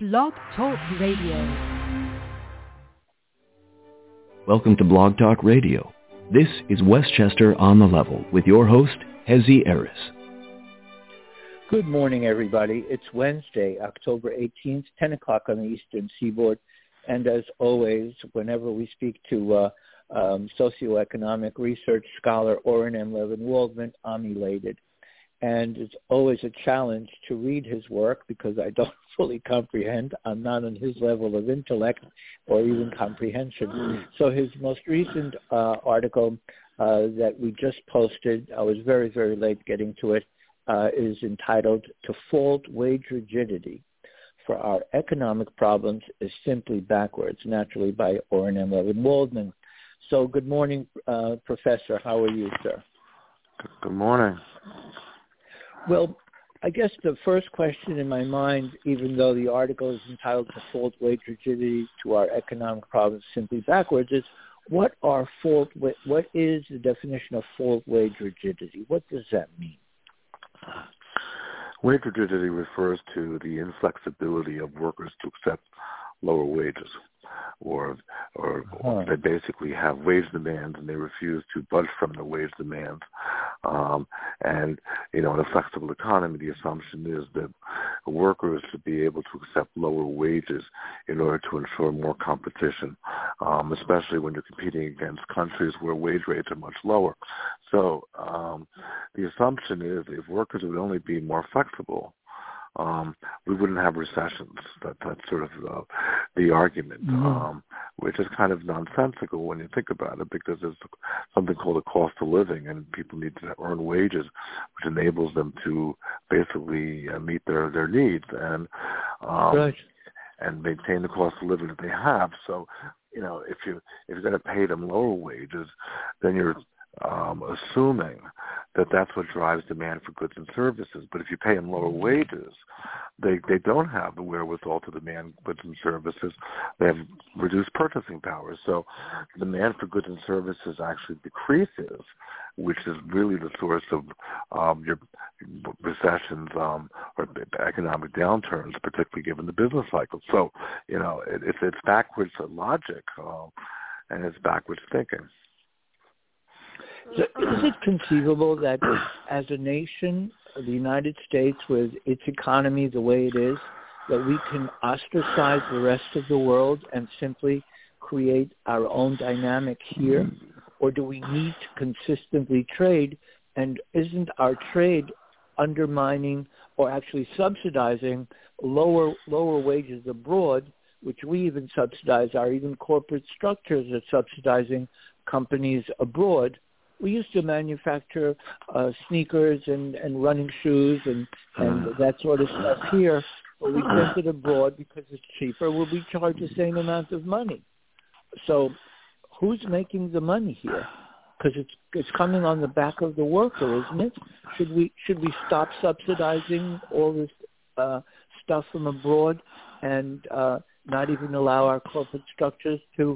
Blog Talk Radio. Welcome to Blog Talk Radio. This is Westchester on the Level with your host, Hezi Eris. Good morning, everybody. It's Wednesday, October 18th, 10 o'clock on the Eastern Seaboard. And as always, whenever we speak to socioeconomic research scholar Oren M. Levin-Waldman, I'm elated. And it's always a challenge to read his work because I don't fully comprehend. I'm not on his level of intellect or even comprehension. So his most recent article that we just posted, I was very, very late getting to it, is entitled Default Wage Rigidity for Our Economic Problems is Simply Backwards, naturally by Oren M. Levin-Waldman. So good morning, Professor. How are you, sir? Good morning. Well, I guess the first question in my mind, even though the article is entitled Default Wage Rigidity to Our Economic Problems Simply Backwards, is what is the definition of fault wage rigidity? What does that mean? Wage rigidity refers to the inflexibility of workers to accept lower wages, or they basically have wage demands and they refuse to budge from the wage demands. And, in a flexible economy, the assumption is that workers should be able to accept lower wages in order to ensure more competition, especially when you're competing against countries where wage rates are much lower. So the assumption is if workers would only be more flexible, we wouldn't have recessions. That's sort of the argument, which is kind of nonsensical when you think about it, because there's something called a cost of living, and people need to earn wages, which enables them to basically meet their needs and and maintain the cost of living that they have. So, if you're going to pay them lower wages, then you're assuming that that's what drives demand for goods and services. But if you pay them lower wages, they don't have the wherewithal to demand goods and services. They have reduced purchasing power. So demand for goods and services actually decreases, which is really the source of your recessions or economic downturns, particularly given the business cycle. So, it's backwards logic and it's backwards thinking. So is it conceivable that as a nation, the United States, with its economy the way it is, that we can ostracize the rest of the world and simply create our own dynamic here? Or do we need to consistently trade? And isn't our trade undermining or actually subsidizing lower wages abroad, which we even subsidize? Our even corporate structures are subsidizing companies abroad. We used to manufacture sneakers and running shoes and that sort of stuff here, but we sent it abroad because it's cheaper. Well, we charge the same amount of money. So who's making the money here? Because it's coming on the back of the worker, isn't it? Should we stop subsidizing all this stuff from abroad and not even allow our corporate structures to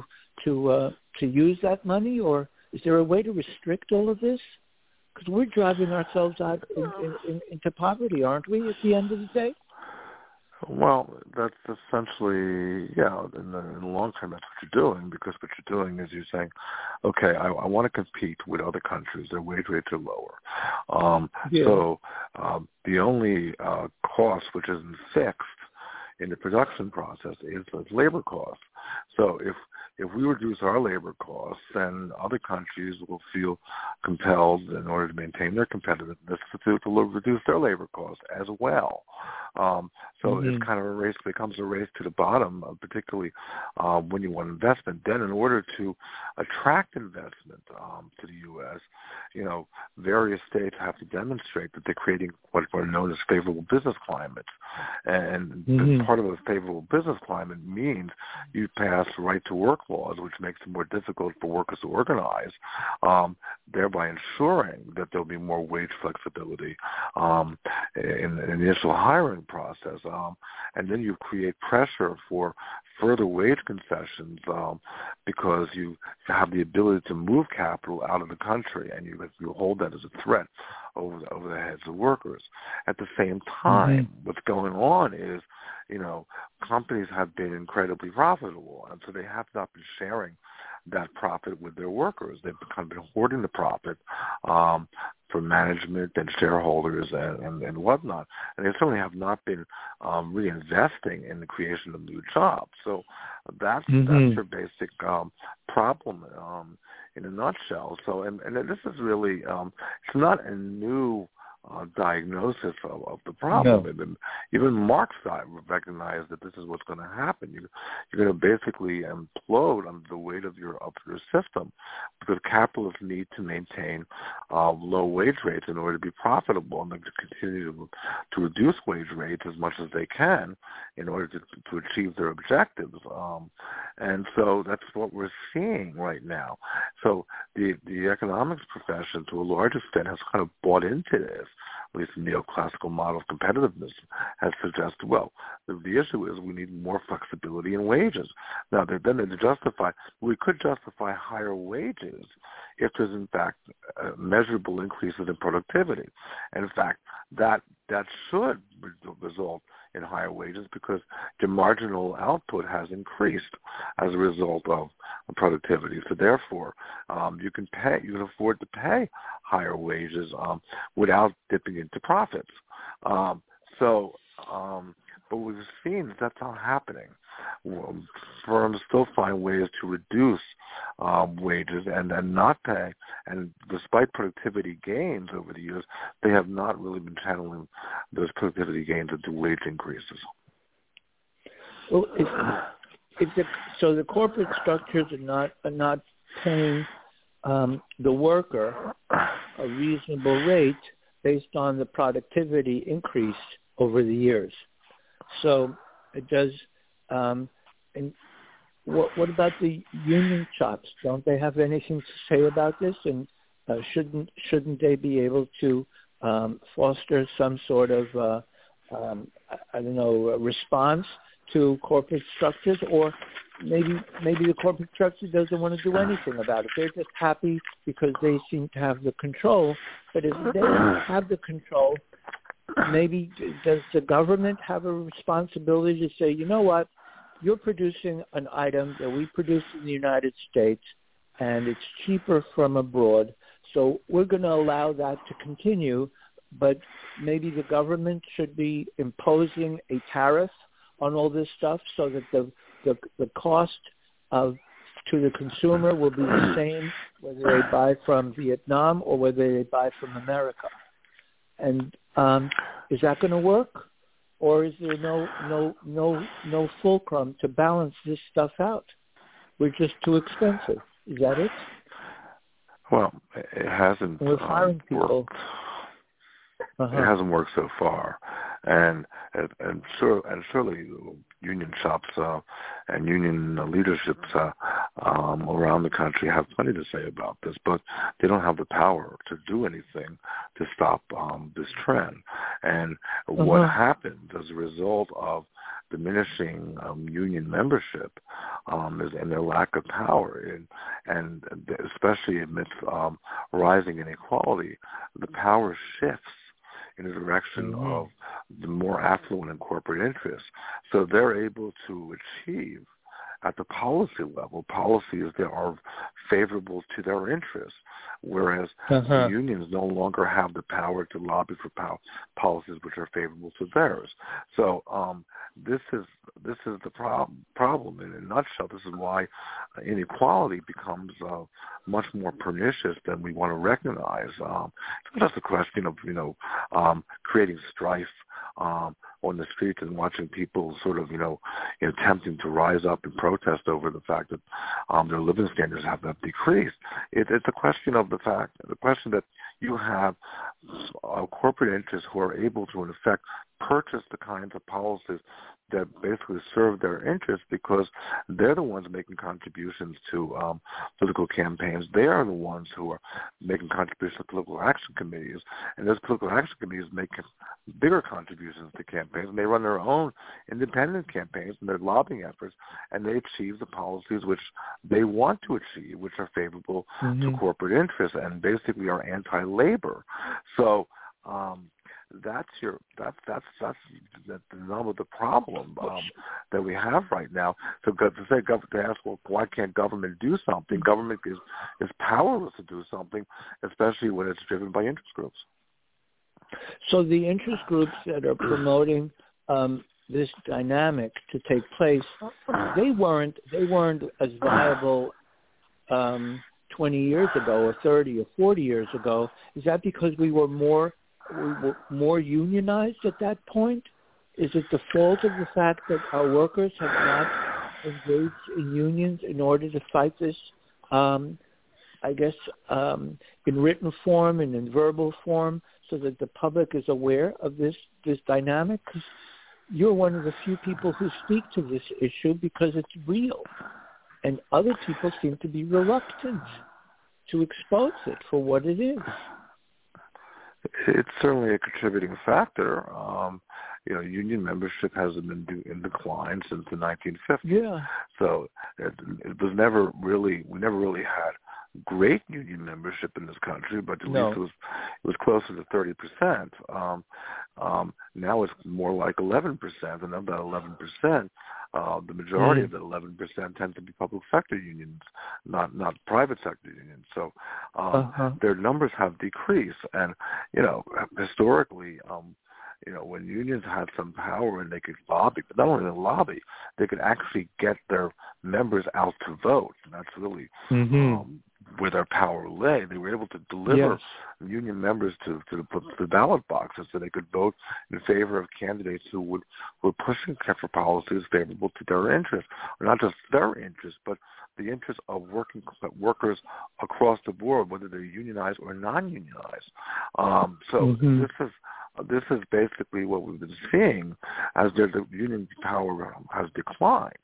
use that money? Or is there a way to restrict all of this? Because we're driving ourselves out into poverty, aren't we, at the end of the day? Well, that's essentially, in the long term, that's what you're doing, because what you're doing is you're saying, okay, I want to compete with other countries. Their wage rates are lower. So the only cost which isn't fixed in the production process is labor costs. So if we reduce our labor costs, then other countries will feel compelled, in order to maintain their competitiveness, to reduce their labor costs as well. So it's kind of a race, becomes a race to the bottom, particularly when you want investment. Then in order to attract investment to the U.S., various states have to demonstrate that they're creating what are known as favorable business climates. And part of a favorable business climate means you pass right-to-work laws, which makes it more difficult for workers to organize, thereby ensuring that there'll be more wage flexibility in the initial hiring process. And then you create pressure for further wage concessions because you have the ability to move capital out of the country, and you hold that as a threat over the heads of workers. At the same time, what's going on is companies have been incredibly profitable, and so they have not been sharing that profit with their workers. They've kind of been hoarding the profit for management and shareholders and whatnot. And they certainly have not been reinvesting in the creation of new jobs. So that's your basic problem in a nutshell. So, and this is really, it's not a new diagnosis of the problem. No. Even Marx recognized that this is what's going to happen. You're going to basically implode under the weight of your system, because capitalists need to maintain low wage rates in order to be profitable, and they continue to reduce wage rates as much as they can in order to achieve their objectives. And so that's what we're seeing right now. So the economics profession, to a large extent, has kind of bought into this. At least the neoclassical model of competitiveness has suggested, well, the issue is we need more flexibility in wages. Now, then they justify, we could justify higher wages if there's, in fact, measurable increases in productivity. And, in fact, that should result in higher wages, because the marginal output has increased as a result of productivity. So therefore, you can afford to pay higher wages without dipping into profits. But we've seen that's not happening. Firms still find ways to reduce wages and not pay. And despite productivity gains over the years, they have not really been channeling those productivity gains into wage increases. Well, so the corporate structures are not paying the worker a reasonable rate based on the productivity increase over the years. So it does. And what about the union shops? Don't they have anything to say about this? And shouldn't they be able to foster some sort of response to corporate structures? Or maybe the corporate structure doesn't want to do anything about it. They're just happy because they seem to have the control. But if they don't have the control, maybe does the government have a responsibility to say, you know what, you're producing an item that we produce in the United States, and it's cheaper from abroad, so we're going to allow that to continue, but maybe the government should be imposing a tariff on all this stuff so that the cost to the consumer will be the same whether they buy from Vietnam or whether they buy from America. And is that going to work, or is there no fulcrum to balance this stuff out? We're just too expensive. Is that it? Well, it hasn't worked. It hasn't worked so far, and surely union shops and union leaderships around the country have plenty to say about this, but they don't have the power to do anything to stop this trend. And what happened as a result of diminishing union membership is in their lack of power, and especially amidst rising inequality, the power shifts in the direction of the more affluent and corporate interests. So they're able to achieve at the policy level policies that are favorable to their interests, whereas the unions no longer have the power to lobby for policies which are favorable to theirs. So this is the problem in a nutshell. This is why inequality becomes much more pernicious than we want to recognize. It's not just a question of creating strife on the streets and watching people sort of attempting to rise up and protest over the fact that their living standards have decreased. It's a question of the question that you have corporate interests who are able to, in effect, purchase the kinds of policies that basically serve their interests because they're the ones making contributions to political campaigns. They are the ones who are making contributions to political action committees, and those political action committees make bigger contributions to campaigns, and they run their own independent campaigns and their lobbying efforts, and they achieve the policies which they want to achieve, which are favorable to corporate interests and basically are anti-labor. So that's the nub of the problem that we have right now. So to ask, well, why can't government do something? Government is powerless to do something, especially when it's driven by interest groups. So the interest groups that are promoting this dynamic to take place, they weren't as viable 20 years ago or 30 or 40 years ago. Is that because we were more unionized at that point? Is it the fault of the fact that our workers have not engaged in unions in order to fight this, I guess, in written form and in verbal form, so that the public is aware of this dynamic? 'Cause you're one of the few people who speak to this issue because it's real, and other people seem to be reluctant to expose it for what it is. It's certainly a contributing factor. Union membership has been in decline since the 1950s. Yeah. So it was never really, we never really had great union membership in this country, but at least it was closer to 30%. Now it's more like 11%, and of that 11%, the majority of that 11% tend to be public sector unions, not private sector unions. So their numbers have decreased, and historically, when unions had some power and they could lobby, but not only lobby, they could actually get their members out to vote, and that's really where their power lay. They were able to deliver union members to the ballot boxes so they could vote in favor of candidates who were pushing for policies favorable to their interests, or not just their interests, but the interests of workers across the board, whether they're unionized or non-unionized. This is basically what we've been seeing as the union power has declined.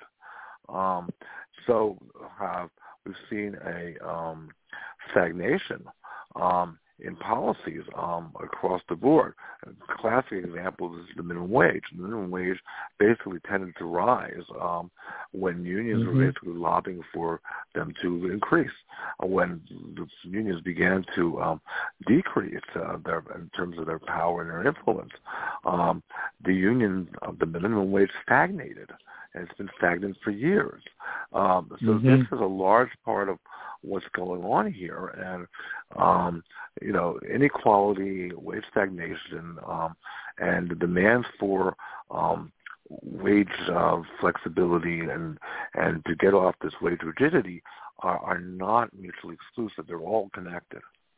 We've seen a stagnation in policies across the board. A classic example is the minimum wage. The minimum wage basically tended to rise when unions were basically lobbying for them to increase. When the unions began to decrease in terms of their power and their influence, the minimum wage stagnated, and it's been stagnant for years. This is a large part of what's going on here, and inequality, wage stagnation, and the demands for wage flexibility and to get off this wage rigidity are not mutually exclusive. They're all connected.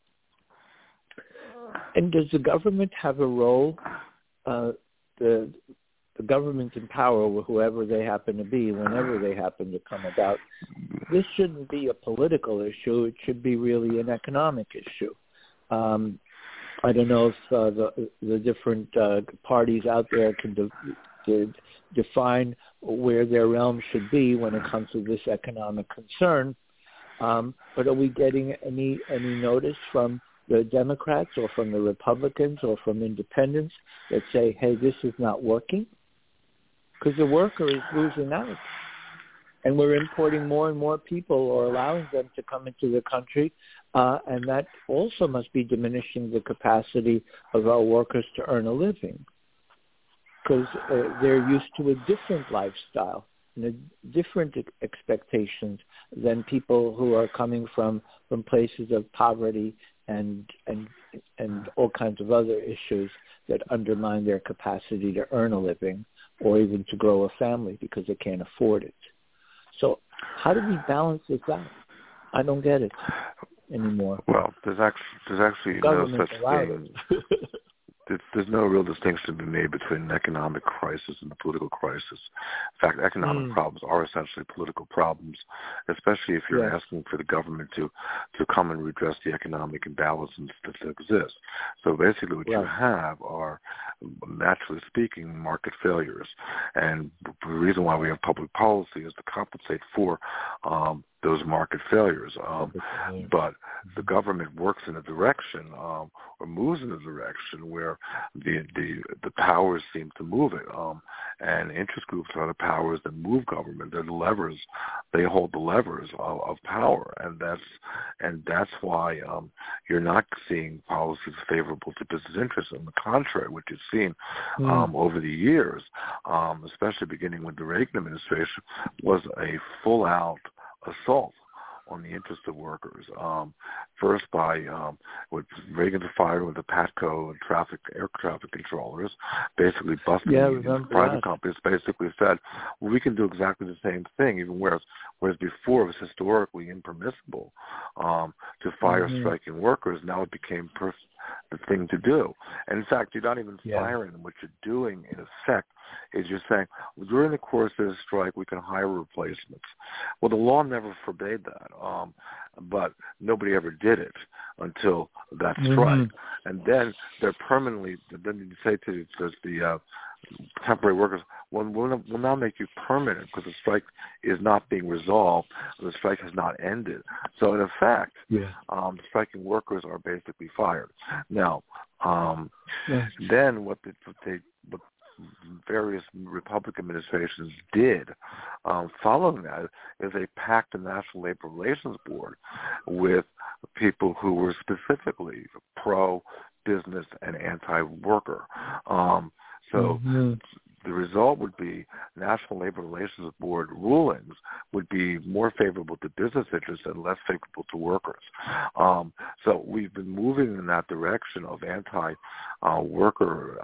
And does the government have a role? The government in power, whoever they happen to be, whenever they happen to come about, this shouldn't be a political issue. It should be really an economic issue. I don't know if the different parties out there can define where their realm should be when it comes to this economic concern. But are we getting any notice from the Democrats or from the Republicans or from independents that say, hey, this is not working? Because the worker is losing out. And we're importing more and more people or allowing them to come into the country. And that also must be diminishing the capacity of our workers to earn a living. Because they're used to a different lifestyle and a different expectations than people who are coming from places of poverty and all kinds of other issues that undermine their capacity to earn a living or even to grow a family because they can't afford it. So how do we balance this out? I don't get it anymore. Well, there's actually no such thing. There's no real distinction to be made between an economic crisis and a political crisis. In fact, economic problems are essentially political problems, especially if you're asking for the government to come and redress the economic imbalances that exist. So basically what you have are, naturally speaking, market failures. And the reason why we have public policy is to compensate for those market failures. But the government works in a direction or moves in a direction where the powers seem to move it. And interest groups are the powers that move government. They're the levers. They hold the levers of power, and that's why you're not seeing policies favorable to business interests. On the contrary, what you've seen over the years, especially beginning with the Reagan administration, was a full-out assault on the interest of workers. First by what Reagan fired with the PATCO and air traffic controllers, basically busting private companies, basically said, well, we can do exactly the same thing, even whereas before it was historically impermissible to fire striking workers. Now it became the thing to do. And in fact, you're not even firing them. What you're doing, in effect, is you're saying, well, during the course of the strike, we can hire replacements. Well, the law never forbade that, but nobody ever did it until that strike. And then they're permanently, then you say to the temporary workers, well, we'll now make you permanent because the strike is not being resolved. The strike has not ended. So in effect, striking workers are basically fired. Now, then what various Republican administrations did following that is they packed the National Labor Relations Board with people who were specifically pro-business and anti-worker. The result would be National Labor Relations Board rulings would be more favorable to business interests and less favorable to workers. So we've been moving in that direction of anti-worker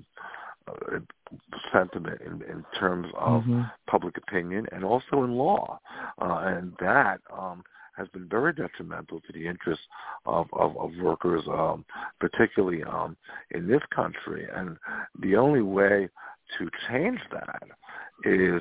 sentiment in terms of public opinion and also in law. And that has been very detrimental to the interests of workers, particularly in this country. And the only way to change that is,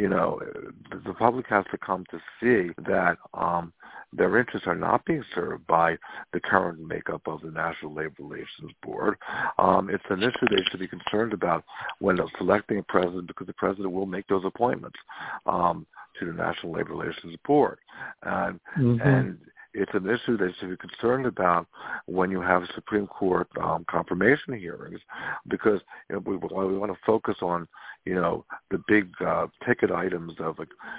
the public has to come to see that their interests are not being served by the current makeup of the National Labor Relations Board. It's an issue they should be concerned about when selecting a president, because the president will make those appointments to the National Labor Relations Board. And it's an issue they should be concerned about when you have Supreme Court confirmation hearings, because we want to focus on the big ticket items of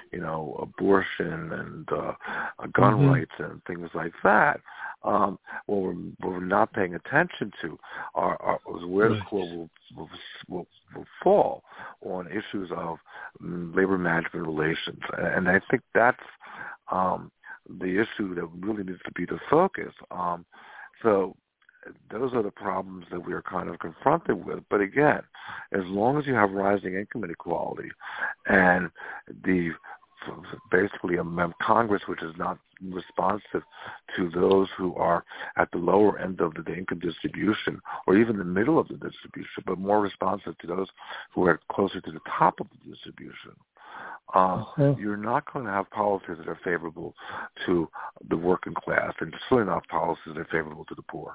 abortion and gun rights and things like that. What we're not paying attention to is where the court will fall on issues of labor management relations, and I think that's the issue that really needs to be the focus. So those are the problems that we are kind of confronted with. But again, as long as you have rising income inequality and basically a Congress which is not responsive to those who are at the lower end of the income distribution or even the middle of the distribution, but more responsive to those who are closer to the top of the distribution, you're not going to have policies that are favorable to the working class, and certainly not policies that are favorable to the poor.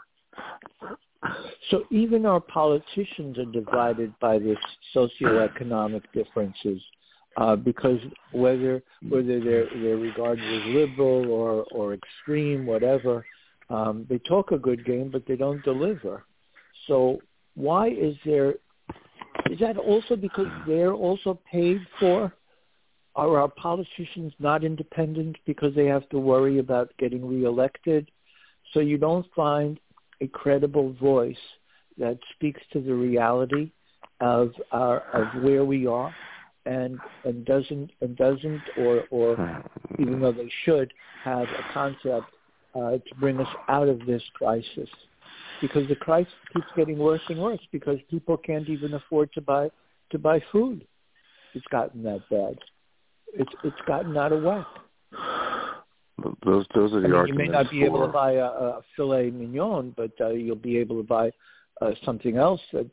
So even our politicians are divided by this socioeconomic differences, because whether they're regarded as liberal or extreme, whatever, they talk a good game, but they don't deliver. So why is that also because they're also paid for? Are our politicians not independent because they have to worry about getting reelected? So you don't find a credible voice that speaks to the reality of where we are, and doesn't or even though they should have a concept to bring us out of this crisis, because the crisis keeps getting worse and worse because people can't even afford to buy food. It's gotten that bad. It's gotten out of whack. Those are the arguments. You may not be able to buy a filet mignon, but you'll be able to buy something else that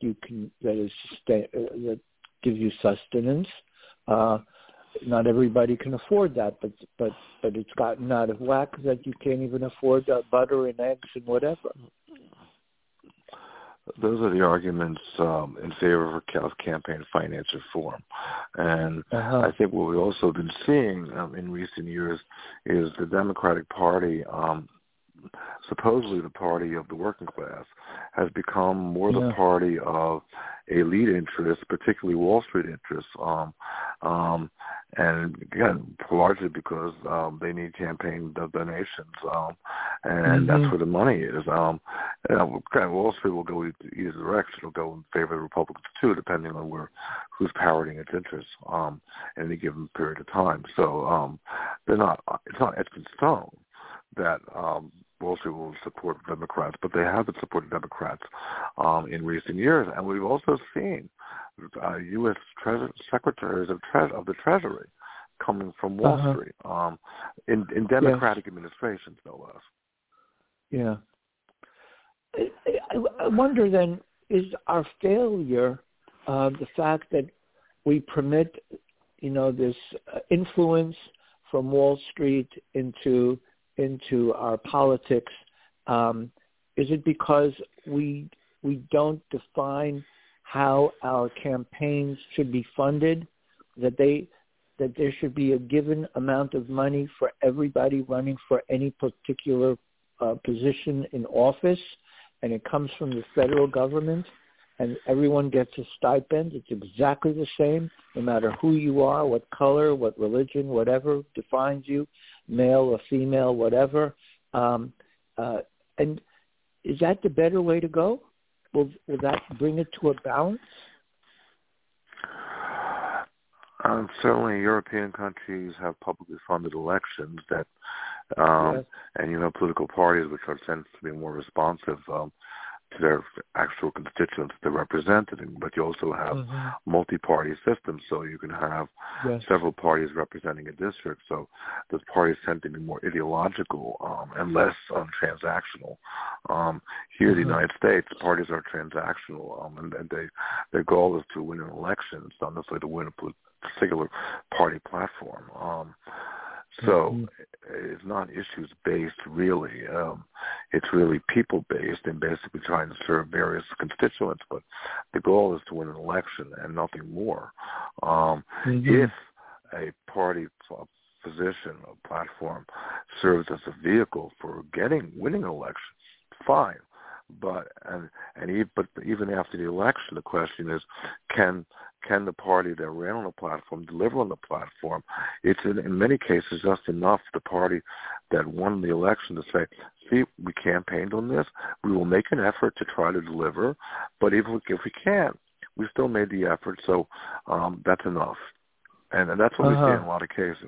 gives you sustenance. Not everybody can afford that, but it's gotten out of whack that you can't even afford butter and eggs and whatever. those are the arguments in favor of campaign finance reform. And I think what we've also been seeing in recent years is the Democratic Party, supposedly the party of the working class, has become more the party of elite interests, particularly Wall Street interests, and again, largely because they need campaign donations, and that's where the money is. Wall Street will go either direction. It'll go in favor of the Republicans too, depending on who's parroting its interests in any given period of time. So it's not etched in stone that Wall Street will support Democrats, but they have been supporting Democrats in recent years. And we've also seen U.S. secretaries of the Treasury coming from Wall Street in Democratic administrations, no less. Yeah. I wonder then, is our failure the fact that we permit, this influence from Wall Street into our politics? Is it because we don't define how our campaigns should be funded, that there should be a given amount of money for everybody running for any particular position in office, and it comes from the federal government, and everyone gets a stipend? It's exactly the same, no matter who you are, what color, what religion, whatever defines you, male or female, whatever. And is that the better way to go? Will that bring it to a balance? Certainly, European countries have publicly funded elections that, and political parties which are tend to be more responsive to their actual constituents they're represented. But you also have multi-party systems, so you can have several parties representing a district. So those parties tend to be more ideological and less transactional. Here in the United States, parties are transactional, and their goal is to win an election. It's not necessarily to win a particular party platform. So it's not issues-based, really. It's really people-based and basically trying to serve various constituents. But the goal is to win an election and nothing more. If a party position or platform serves as a vehicle for winning an election, fine. But even after the election, the question is, can the party that ran on the platform deliver on the platform? It's in many cases just enough for the party that won the election to say, see, we campaigned on this. We will make an effort to try to deliver, but if we can't, we still made the effort. So that's enough, and that's what we see in a lot of cases.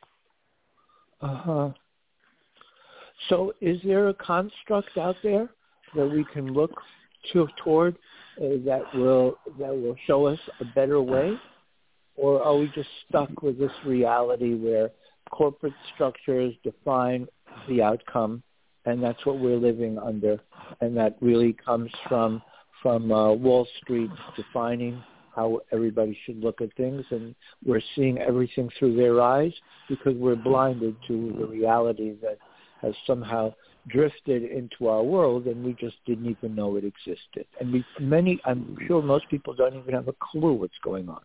So, is there a construct out there that we can look toward that will show us a better way? Or are we just stuck with this reality where corporate structures define the outcome, and that's what we're living under, and that really comes from Wall Street defining how everybody should look at things, and we're seeing everything through their eyes because we're blinded to the reality that has somehow drifted into our world, and we just didn't even know it existed. And I'm sure most people don't even have a clue what's going on.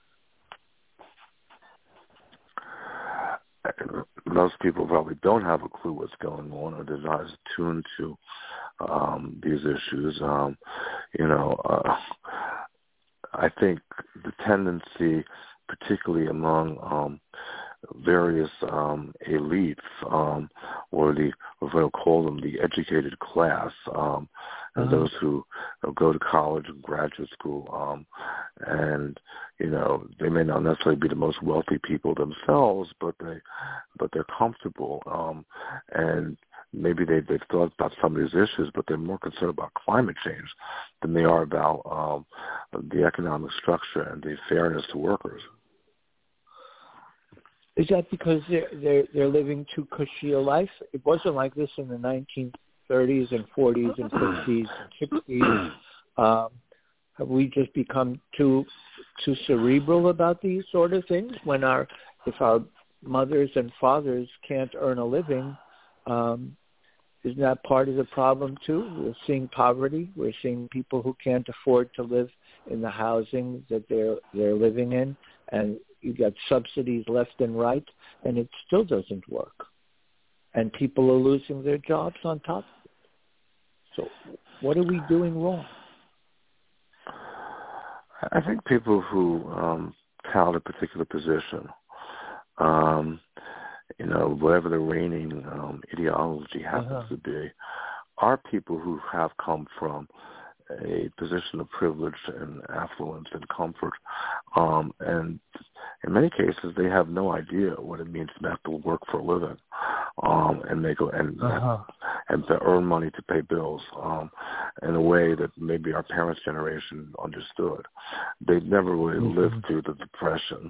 Most people probably don't have a clue what's going on, or they're not as attuned to these issues. I think the tendency, particularly among various elites, or what we'll call them, the educated class, and those who go to college and graduate school, and they may not necessarily be the most wealthy people themselves, but they're comfortable, and maybe they've thought about some of these issues, but they're more concerned about climate change than they are about the economic structure and the fairness to workers. Is that because they're living too cushy a life? It wasn't like this in the 1930s and 40s and 50s and 60s. Have we just become too cerebral about these sort of things? If our mothers and fathers can't earn a living, Isn't that part of the problem too? We're seeing poverty. We're seeing people who can't afford to live in the housing that they're living in, and you got subsidies left and right, and it still doesn't work. And people are losing their jobs on top of it. So what are we doing wrong? I think people who tout a particular position, whatever the reigning ideology happens to be, are people who have come from a position of privilege and affluence and comfort, and in many cases they have no idea what it means to have to work for a living, and they go and to earn money to pay bills in a way that maybe our parents' generation understood. They never really lived through the Depression,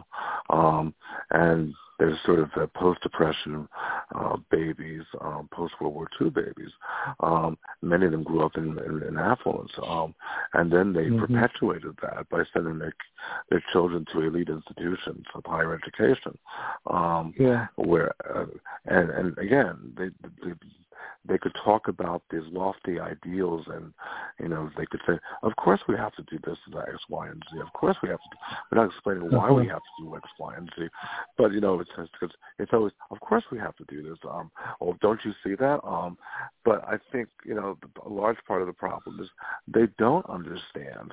and there's sort of post-Depression babies, post-World War II babies. Many of them grew up in affluence, and then they perpetuated that by sending their children to elite institutions of higher education, where and again they could talk about these lofty ideals, and they could say, of course we have to do this and that, X, Y, and Z. Of course we have to. We're not explaining why we have to do X, Y, and Z, but it's always, of course we have to do this. Don't you see that? But I think a large part of the problem is they don't understand,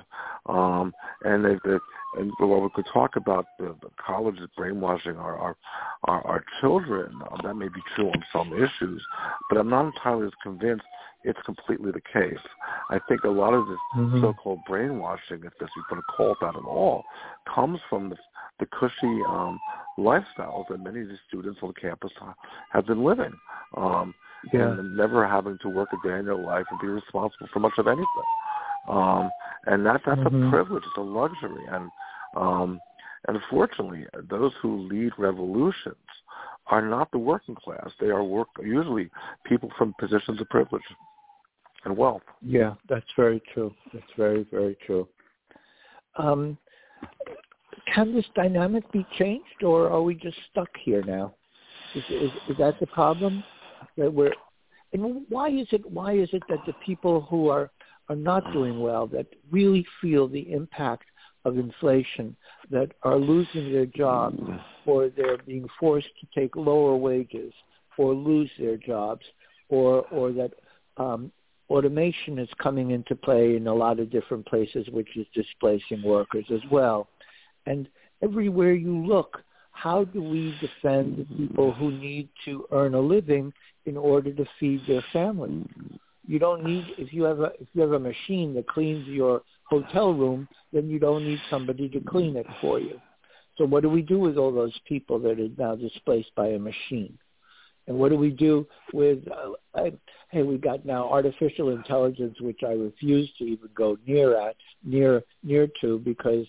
and while we could talk about the colleges brainwashing our children, that may be true on some issues, but I'm not entirely as convinced it's completely the case. I think a lot of this so-called brainwashing, if you want to call it that at all, comes from the cushy lifestyles that many of the students on campus have been living, and never having to work a day in their life and be responsible for much of anything. And that's a privilege, it's a luxury, and unfortunately, those who lead revolutions are not the working class. They are usually people from positions of privilege and wealth. Yeah, that's very true. That's very, very true. Can this dynamic be changed, or are we just stuck here now? Is that the problem? And why is it that the people who are not doing well, that really feel the impact of inflation, that are losing their jobs, or they're being forced to take lower wages, or lose their jobs, or that automation is coming into play in a lot of different places, which is displacing workers as well. And everywhere you look, how do we defend the people who need to earn a living in order to feed their family? You don't need, if you have a machine that cleans your hotel room, then you don't need somebody to clean it for you. So what do we do with all those people that are now displaced by a machine? And what do we do with, we got now artificial intelligence, which I refuse to even go near to, because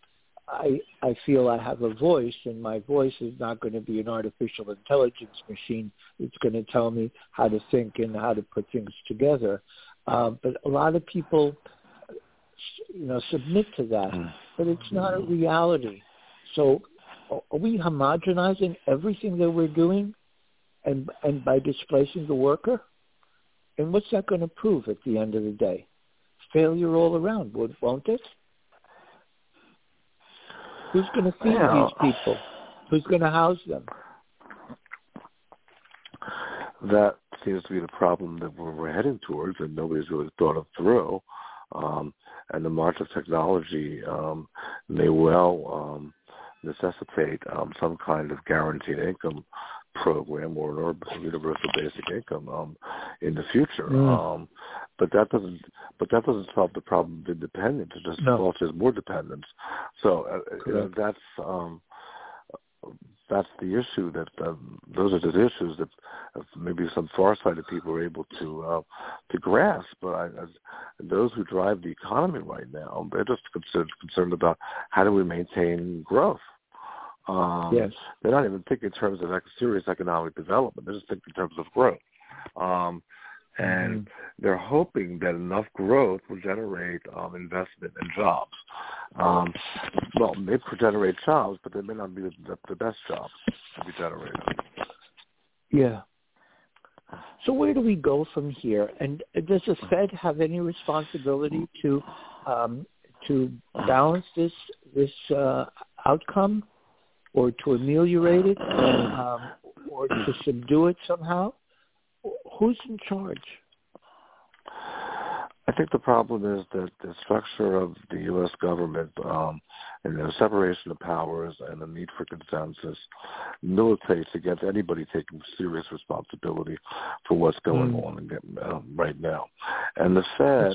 I feel I have a voice, and my voice is not going to be an artificial intelligence machine. It's going to tell me how to think and how to put things together. But a lot of people, submit to that, but it's not a reality. So are we homogenizing everything that we're doing and by displacing the worker? And what's that going to prove at the end of the day? Failure all around, won't it? Who's going to feed these people? Who's going to house them? That seems to be the problem that we're heading towards, and nobody's really thought it through. And the march of technology may well necessitate some kind of guaranteed income program or universal basic income in the future. But that doesn't solve the problem of independence. It just causes more dependence. So that's the issue. That those are the issues that maybe some far-sighted people are able to grasp. But those who drive the economy right now, they're just concerned about how do we maintain growth. They're not even thinking in terms of serious economic development. They're just thinking in terms of growth. And they're hoping that enough growth will generate investment and jobs. Well, they could generate jobs, but they may not be the best jobs to be generated. Yeah. So where do we go from here? And does the Fed have any responsibility to balance this outcome, or to ameliorate it, or to subdue it somehow? Who's in charge? I think the problem is that the structure of the U.S. government and the separation of powers and the need for consensus militates against anybody taking serious responsibility for what's going on right now. And the Fed,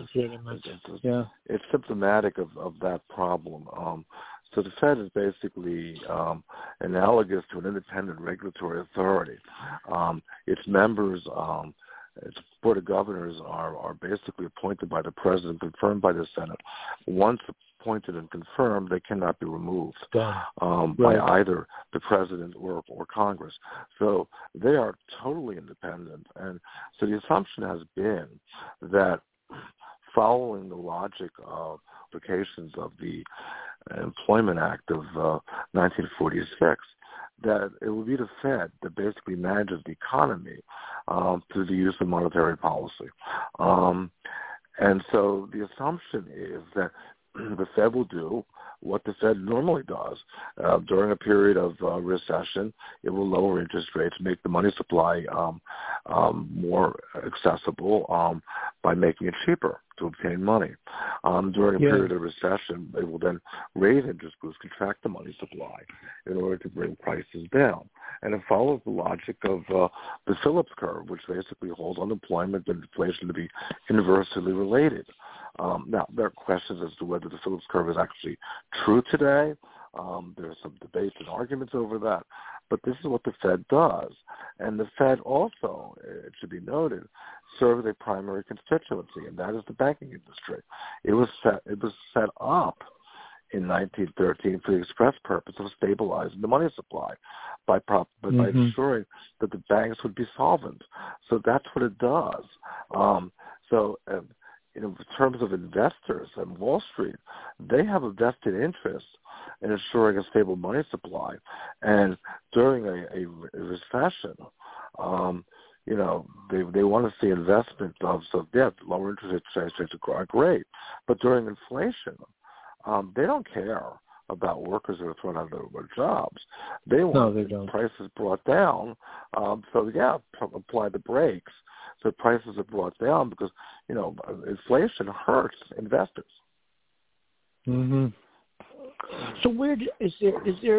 it's symptomatic of that problem. So the Fed is basically analogous to an independent regulatory authority. Its members, its board of governors are basically appointed by the president, confirmed by the Senate. Once appointed and confirmed, they cannot be removed by either the president or Congress. So they are totally independent. And so the assumption has been that following the logic of implications of the Employment Act of 1946, that it will be the Fed that basically manages the economy through the use of monetary policy. And so the assumption is that the Fed will do what the Fed normally does. During a period of recession, it will lower interest rates, make the money supply more accessible by making it cheaper to obtain money. During a period of recession, it will then raise interest rates, contract the money supply in order to bring prices down. And it follows the logic of the Phillips curve, which basically holds unemployment and inflation to be inversely related. Now, there are questions as to whether the Phillips curve is actually true today. There are some debates and arguments over that. But this is what the Fed does. And the Fed also, it should be noted, serves a primary constituency, and that is the banking industry. It was set up in 1913 for the express purpose of stabilizing the money supply by ensuring that the banks would be solvent. So that's what it does. In terms of investors and Wall Street, they have a vested interest in ensuring a stable money supply. And during a recession, they want to see investment of debt. Lower interest rates are great. But during inflation, they don't care about workers who are thrown out of their jobs. They want prices brought down. Apply the brakes. So prices are brought down because, inflation hurts investors. Mm-hmm. So where is there,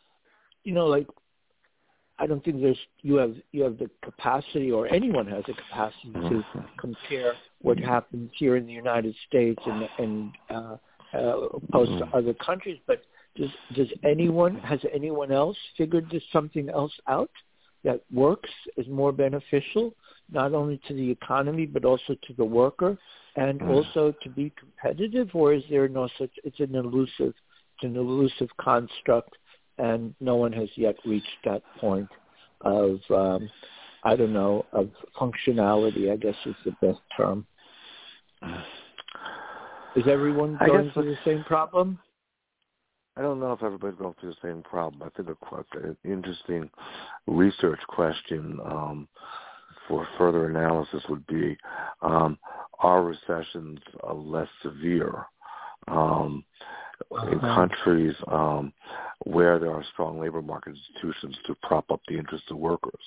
I don't think you have the capacity, or anyone has the capacity to compare what happens here in the United States and opposed to other countries. But has anyone else figured something else out that works, is more beneficial, not only to the economy but also to the worker, and also to be competitive? Or is there no such? It's an elusive construct, and no one has yet reached that point of of functionality, I guess is the best term. Is everyone going through the same problem? I don't know if everybody's going through the same problem. I think an interesting research question for further analysis would be, are recessions less severe in countries where there are strong labor market institutions to prop up the interests of workers?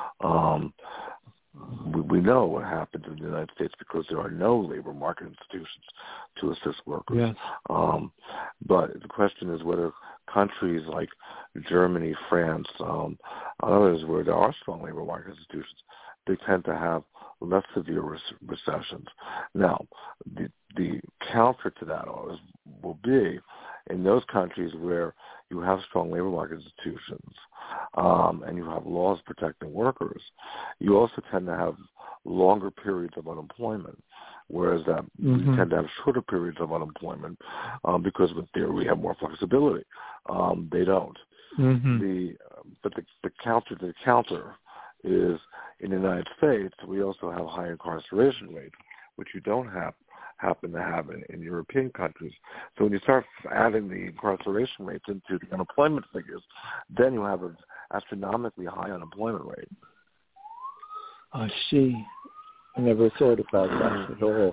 We know what happens in the United States because there are no labor market institutions to assist workers. Yes. But the question is whether countries like Germany, France, others where there are strong labor market institutions, they tend to have less severe recessions. Now, the counter to that will be in those countries where you have strong labor market institutions and you have laws protecting workers, you also tend to have longer periods of unemployment, whereas we tend to have shorter periods of unemployment because in theory we have more flexibility. They don't. But the counter is in the United States, we also have high incarceration rates, which you don't happen to have in European countries. So when you start adding the incarceration rates into the unemployment figures, then you have an astronomically high unemployment rate. I see. I never thought about that at all.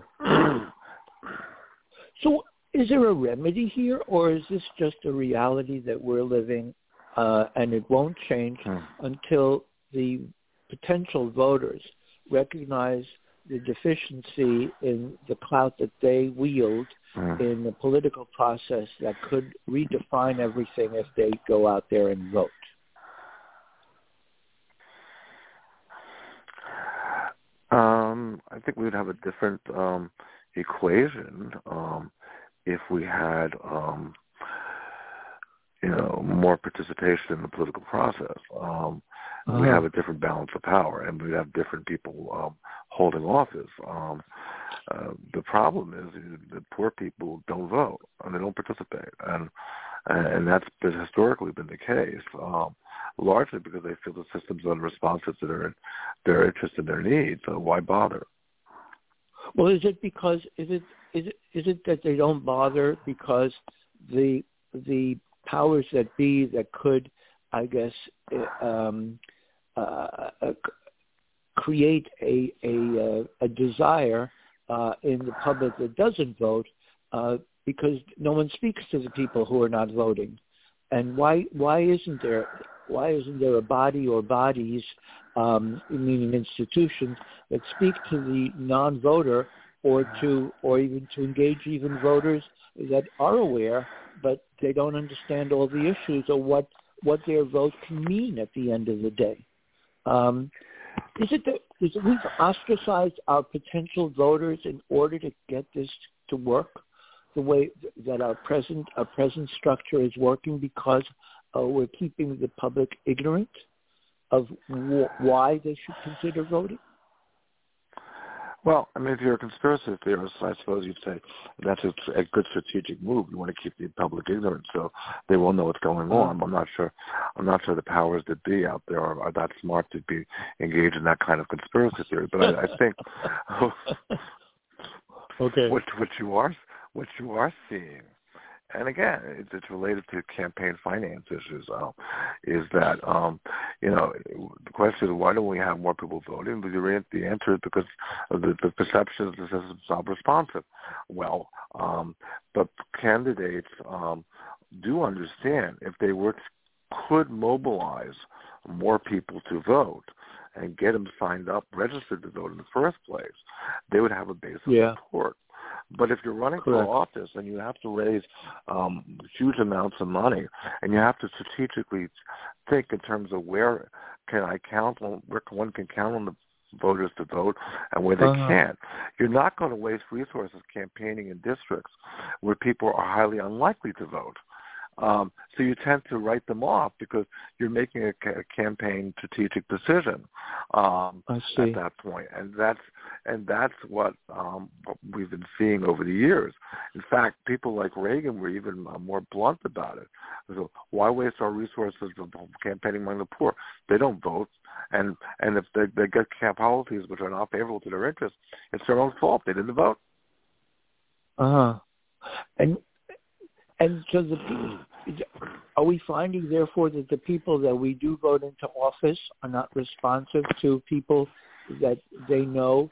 So is there a remedy here, or is this just a reality that we're living and it won't change until the potential voters recognize the deficiency in the clout that they wield in the political process that could redefine everything if they go out there and vote? I think we would have a different equation if we had, more participation in the political process. We have a different balance of power, and we'd have different people holding office. The problem is that poor people don't vote and they don't participate, and that's historically been the case. Largely because they feel the system's unresponsive to their interests and their needs. So why bother? Well, is it that they don't bother because the powers that be that could, I guess, create a desire in the public that doesn't vote because no one speaks to the people who are not voting, and why isn't there a body or bodies, meaning institutions, that speak to the non-voter or even to engage even voters that are aware, but they don't understand all the issues or what their vote can mean at the end of the day? Is it that we've ostracized our potential voters in order to get this to work the way that our present structure is working because we're keeping the public ignorant of why they should consider voting? Well, I mean, if you're a conspiracy theorist, I suppose you'd say that's a good strategic move. You want to keep the public ignorant so they won't know what's going on. I'm not sure the powers that be out there are that smart to be engaged in that kind of conspiracy theory. But I think okay, what you are seeing, and again, it's related to campaign finance issues, is that, the question is why don't we have more people voting? The answer is because of the perception that the system's not responsive. Well, but candidates do understand if they could mobilize more people to vote and get them signed up, registered to vote in the first place, they would have a base of support. But if you're running for office and you have to raise huge amounts of money, and you have to strategically think in terms of where one can count on the voters to vote and where they can't, you're not going to waste resources campaigning in districts where people are highly unlikely to vote. So you tend to write them off because you're making a campaign strategic decision at that point, and that's what we've been seeing over the years. In fact, people like Reagan were even more blunt about it. So why waste our resources campaigning among the poor? They don't vote, and if they get policies which are not favorable to their interests, it's their own fault. They didn't vote. And so are we finding, therefore, that the people that we do vote into office are not responsive to people that they know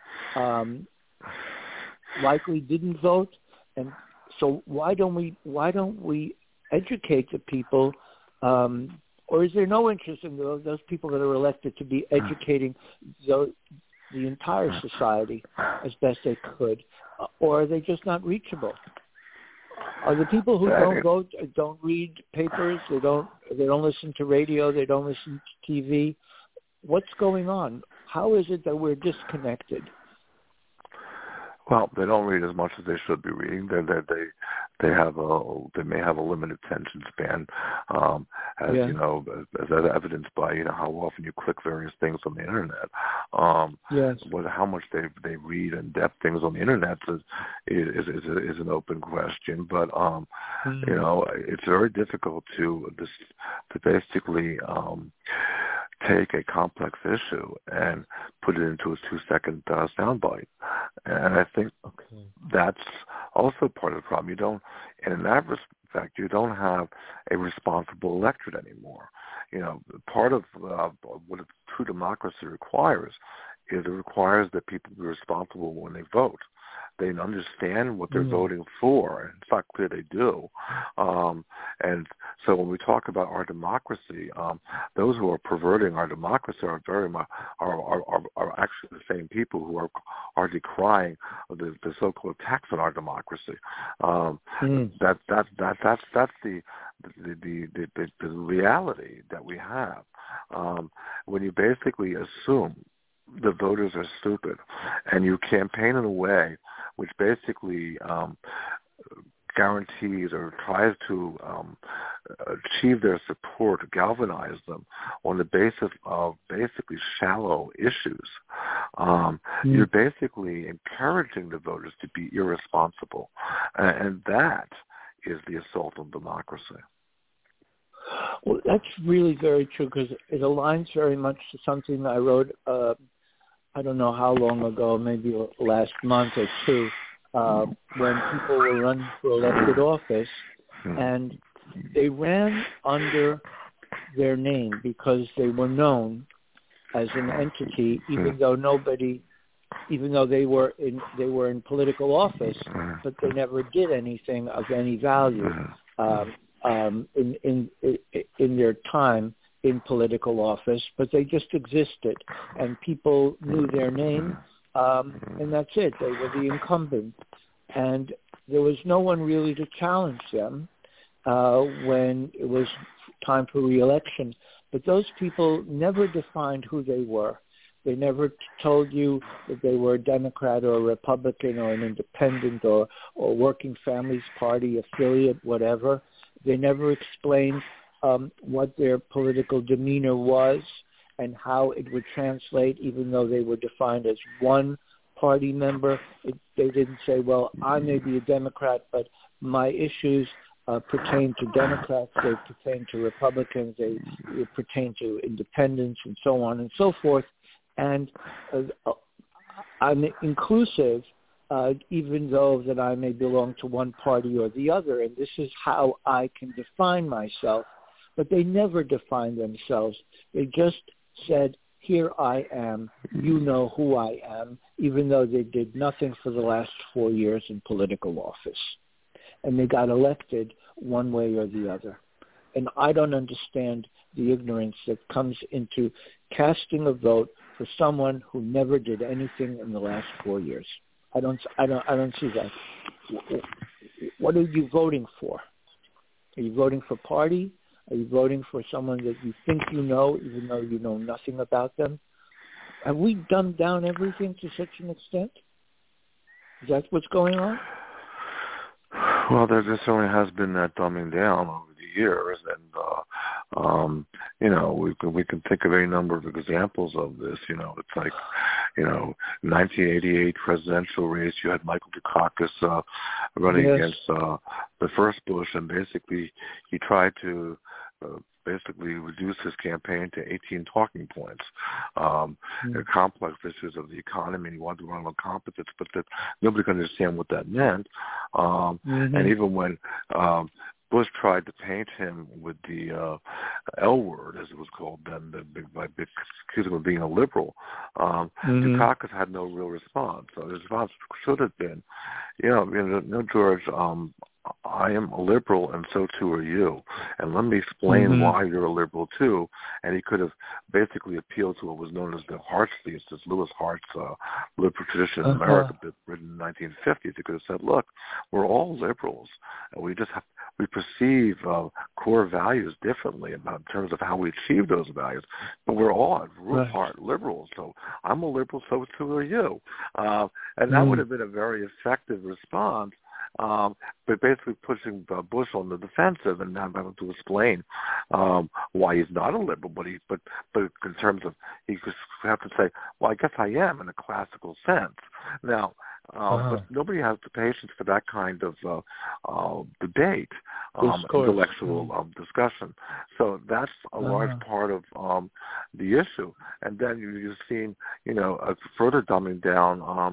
likely didn't vote? And so why don't we educate the people, or is there no interest in those people that are elected to be educating the entire society as best they could, or are they just not reachable? Are the people who don't vote, don't read papers, they don't listen to radio, they don't listen to TV? What's going on? How is it that we're disconnected? Well, they don't read as much as they should be reading. They may have a limited attention span, as evidenced by how often you click various things on the internet. How much they read in depth things on the internet is an open question. But it's very difficult to basically take a complex issue and put it into a 2-second soundbite. And I think that's also part of the problem. In that respect, you don't have a responsible electorate anymore. Part of what a true democracy requires is it requires that people be responsible when they vote. They understand what they're voting for. It's not clear they do. And so when we talk about our democracy, those who are perverting our democracy are very much are actually the same people who are decrying the so-called attacks on our democracy. That's the reality that we have. When you basically assume the voters are stupid, and you campaign in a way which basically guarantees or tries to achieve their support, galvanize them on the basis of basically shallow issues, you're basically encouraging the voters to be irresponsible. And that is the assault on democracy. Well, that's really very true, because it aligns very much to something I wrote, I don't know how long ago, maybe last month or two, when people were running for elected office, and they ran under their name because they were known as an entity, even though they were in political office, but they never did anything of any value in their time in political office, but they just existed, and people knew their name, and that's it. They were the incumbent, and there was no one really to challenge them when it was time for re-election. But those people never defined who they were. They never told you that they were a Democrat or a Republican or an independent or Working Families Party affiliate, whatever. They never explained what their political demeanor was and how it would translate, even though they were defined as one party member. They didn't say, well, I may be a Democrat, but my issues pertain to Democrats, they pertain to Republicans, they pertain to independents, and so on and so forth. And I'm inclusive, even though that I may belong to one party or the other, and this is how I can define myself. But they never defined themselves. They just said, here I am, you know who I am, even though they did nothing for the last 4 years in political office. And they got elected one way or the other. And I don't understand the ignorance that comes into casting a vote for someone who never did anything in the last 4 years. I don't see that. What are you voting for? Are you voting for party? Are you voting for someone that you think you know, even though you know nothing about them? Have we dumbed down everything to such an extent? Is that what's going on? Well, there certainly has been that dumbing down over the years, and we can think of any number of examples of this. It's like, 1988 presidential race, you had Michael Dukakis running against the first Bush, and basically he tried to basically reduce his campaign to 18 talking points. The complex issues of the economy, and he wanted to run on competence, but that nobody could understand what that meant. And even when Bush tried to paint him with the L word, as it was called then, by accusing him of being a liberal, Dukakis had no real response. So his response should have been, George, I am a liberal, and so too are you. And let me explain why you're a liberal too. And he could have basically appealed to what was known as the Hart's thesis, Lewis Hart's liberal tradition in America, written in the 1950s. He could have said, "Look, we're all liberals, and we perceive core values differently in terms of how we achieve those values, but we're all at root heart liberals. So I'm a liberal, so too are you." And that would have been a very effective response. But basically pushing Bush on the defensive and not having to explain why he's not a liberal, but in terms of he could have to say, well, I guess I am in a classical sense. Now, but nobody has the patience for that kind of debate, intellectual discussion. So that's a large part of the issue. And then you've seen, a further dumbing down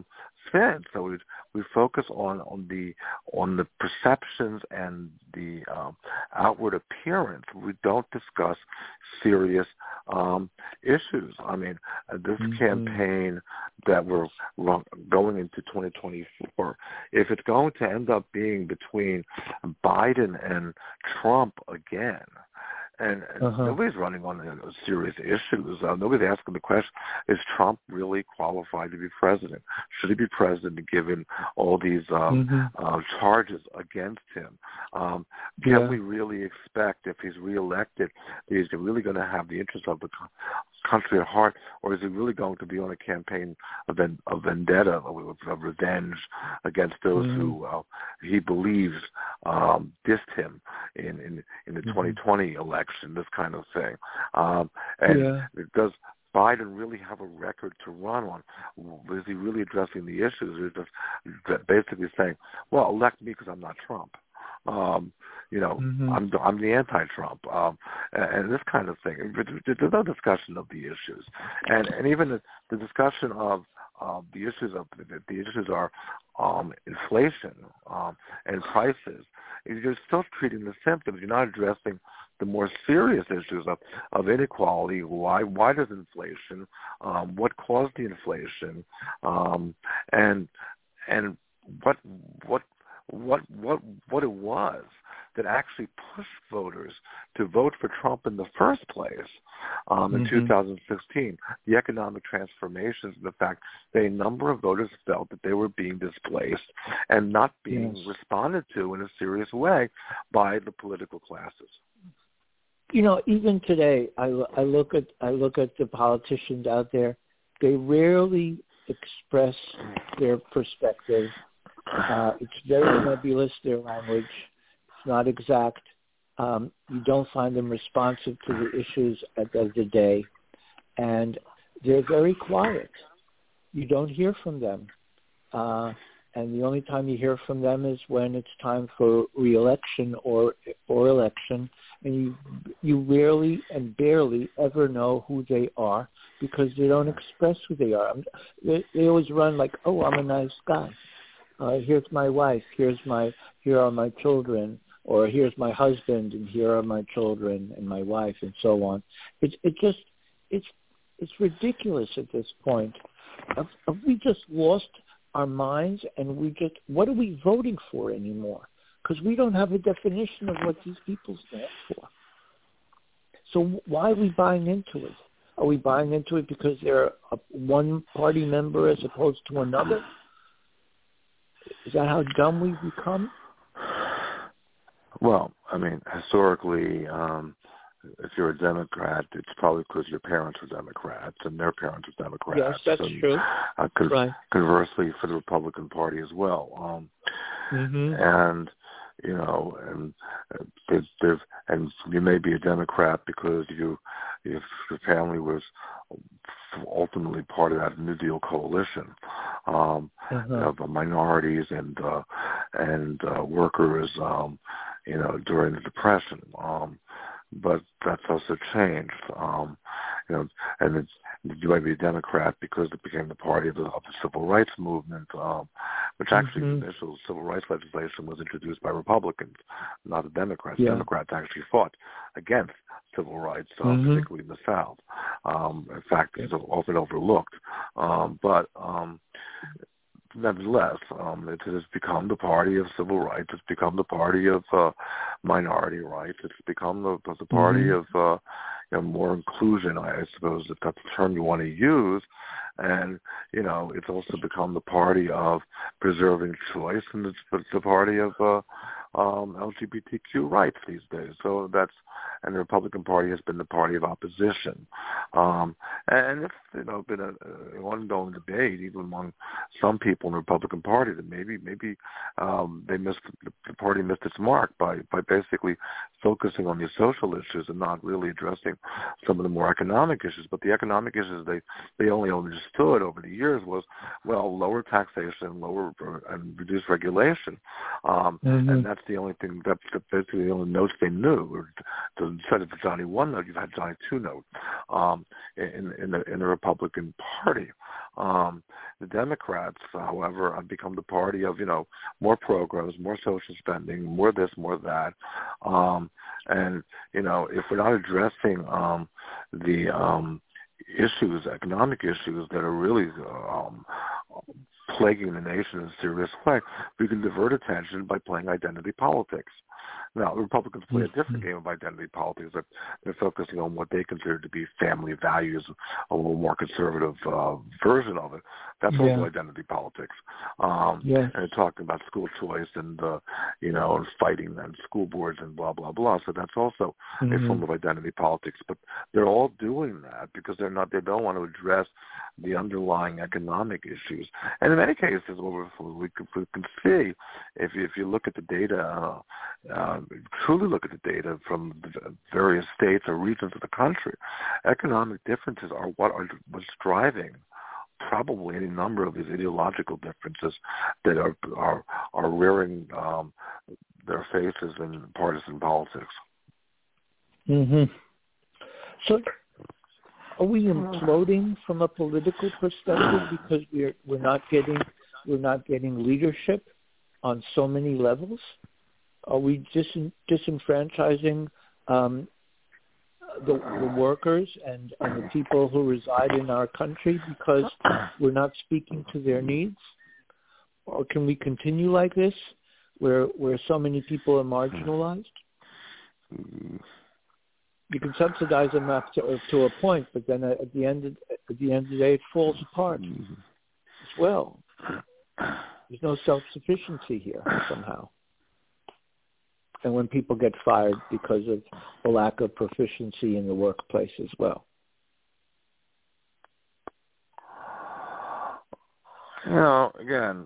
sin. So we focus on the perceptions and the outward appearance. We don't discuss serious issues. I mean, this campaign that we're going into 2024, if it's going to end up being between Biden and Trump again, and nobody's running on serious issues. Nobody's asking the question, is Trump really qualified to be president? Should he be president given all these charges against him? Can we really expect, if he's reelected, that he's really going to have the interest of the country at heart, or is he really going to be on a campaign of vendetta, of revenge against those who he believes dissed him in the 2020 election, this kind of thing? Does Biden really have a record to run on? Is he really addressing the issues? Or is just basically saying, well, elect me because I'm not Trump? I'm the anti-Trump, and this kind of thing. There's no discussion of the issues, and even the discussion of the issues are inflation and prices. You're still treating the symptoms. You're not addressing the more serious issues of inequality. Why does inflation? What caused the inflation? And what it was that actually pushed voters to vote for Trump in the first place in 2016, the economic transformations, the fact that a number of voters felt that they were being displaced and not being responded to in a serious way by the political classes. Even today, I look at the politicians out there. They rarely express their perspective. It's very nebulous, their language. It's not exact. You don't find them responsive to the issues of the day. And they're very quiet. You don't hear from them. And the only time you hear from them is when it's time for re-election or election. And you rarely and barely ever know who they are because they don't express who they are. They always run like, oh, I'm a nice guy. Here's my wife. Here are my children. Or here's my husband, and here are my children and my wife, and so on. It's ridiculous at this point. Have we just lost our minds, and what are we voting for anymore? Because we don't have a definition of what these people stand for. So why are we buying into it? Are we buying into it because they're a one-party member as opposed to another? Is that how dumb we've become? Well, I mean, historically, if you're a Democrat, it's probably because your parents were Democrats and their parents were Democrats. Yes, that's true. Right. Conversely, for the Republican Party as well. And and you may be a Democrat because your family was ultimately part of that New Deal coalition of minorities and workers, during the Depression. But that's also changed, and you might be a Democrat because it became the party of the civil rights movement, which actually the initial civil rights legislation was introduced by Republicans, not the Democrats. Yeah. Democrats actually fought against civil rights, particularly in the South. In fact, it's often overlooked. But nevertheless, it has become the party of civil rights. It's become the party of minority rights. It's become the party of more inclusion, I suppose, if that's the term you want to use. And, it's also become the party of preserving choice, and it's the party of LGBTQ rights these days. So and the Republican Party has been the party of opposition. And it's, been an ongoing debate, even among some people in the Republican Party, that maybe the party missed its mark by basically focusing on these social issues and not really addressing some of the more economic issues. But the economic issues they only understood over the years was, well, lower taxation, lower and reduced regulation. And that's the only thing, that's basically the only notes they knew. Or instead of the Johnny 1 note, you've had Johnny 2 note. in the Republican Party. The Democrats, however, have become the party of, more programs, more social spending, more this, more that. And, if we're not addressing the issues, economic issues that are really plaguing the nation in a serious way, we can divert attention by playing identity politics. Now, the Republicans play a different game of identity politics. They're focusing on what they consider to be family values, a little more conservative version of it. That's also identity politics. And talking about school choice and, and fighting and school boards and blah, blah, blah. So that's also a form of identity politics. But they're all doing that because they don't want to address the underlying economic issues. And in many cases, what we can see, if you look at the data, truly look at the data from the various states or regions of the country, economic differences are what's driving probably any number of these ideological differences that are rearing their faces in partisan politics. So, are we imploding from a political perspective because we're not getting leadership on so many levels? Are we disenfranchising the workers and the people who reside in our country because we're not speaking to their needs? Or can we continue like this, where so many people are marginalized? You can subsidize them up to a point, but then at the end of the day, it falls apart as well. There's no self-sufficiency here somehow. And when people get fired because of the lack of proficiency in the workplace as well. Again,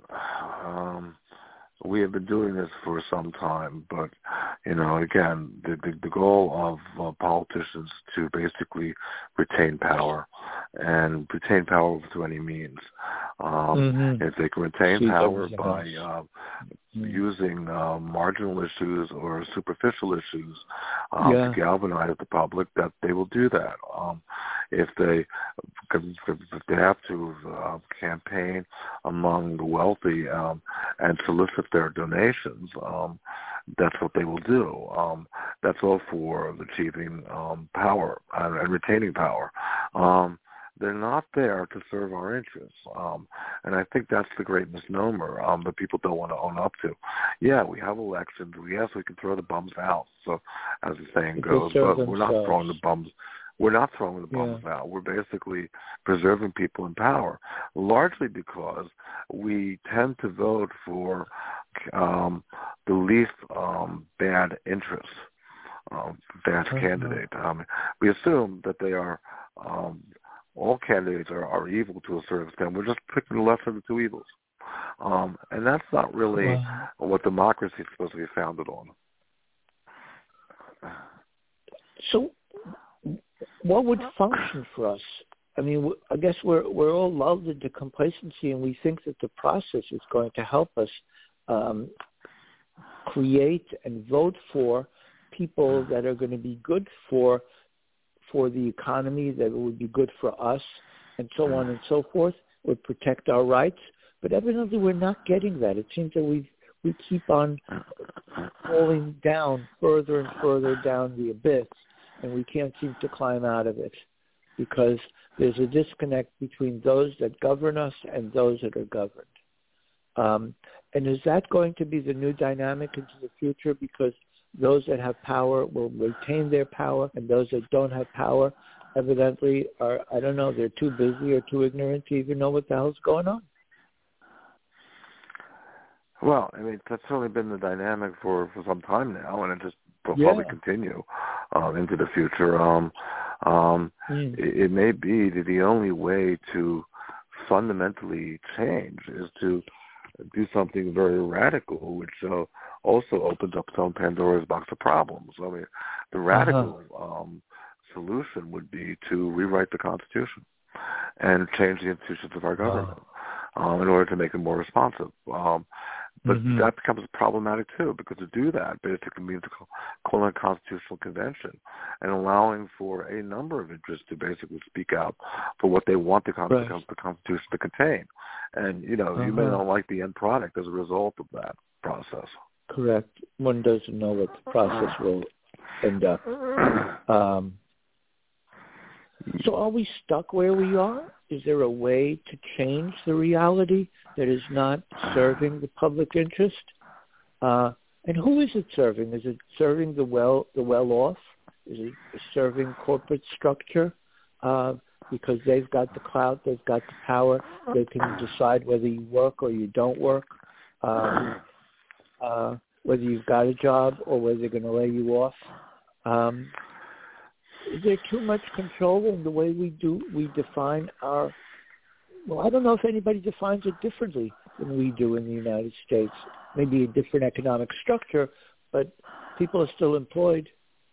we have been doing this for some time, but, again, the goal of politicians to basically retain power and retain power through any means. If they can retain power by using marginal issues or superficial issues to galvanize the public, that they will do that. If they have to campaign among the wealthy and solicit their donations, that's what they will do. That's all for achieving power and retaining power. They're not there to serve our interests. And I think that's the great misnomer that people don't want to own up to. Yeah, we have elections. Yes, we can throw the bums out, so as the saying goes, but we're not throwing the bums. We're not throwing the bums out. We're basically preserving people in power, largely because we tend to vote for the least bad interests, bad candidate. We assume that they are all candidates are evil to a certain extent. We're just picking the lesser of the two evils. And that's not really what democracy is supposed to be founded on. So what would function for us? I mean, I guess we're all lulled into complacency, and we think that the process is going to help us create and vote for people that are going to be good for the economy, that would be good for us, and so on and so forth, would protect our rights. But evidently we're not getting that. It seems that we keep on falling down further and further down the abyss, and we can't seem to climb out of it because there's a disconnect between those that govern us and those that are governed. And is that going to be the new dynamic into the future? Because those that have power will retain their power, and those that don't have power evidently are, I don't know, they're too busy or too ignorant to even know what the hell's going on. Well, I mean, that's certainly been the dynamic for some time now, and it just will probably continue into the future. It may be that the only way to fundamentally change is to do something very radical, which also opens up some Pandora's box of problems. I mean, the radical solution would be to rewrite the Constitution and change the institutions of our government in order to make it more responsive. But that becomes problematic too, because to do that basically means calling a constitutional convention and allowing for a number of interests to basically speak out for what they want the Constitution to contain. And, you may not like the end product as a result of that process. Correct. One doesn't know what the process will end up. So are we stuck where we are? Is there a way to change the reality that is not serving the public interest? And who is it serving? Is it serving the well-off? Is it serving corporate structure? Because they've got the clout, they've got the power, they can decide whether you work or you don't work, whether you've got a job or whether they're going to lay you off. Is there too much control in the way we define our? Well, I don't know if anybody defines it differently than we do in the United States. Maybe a different economic structure, but people are still employed.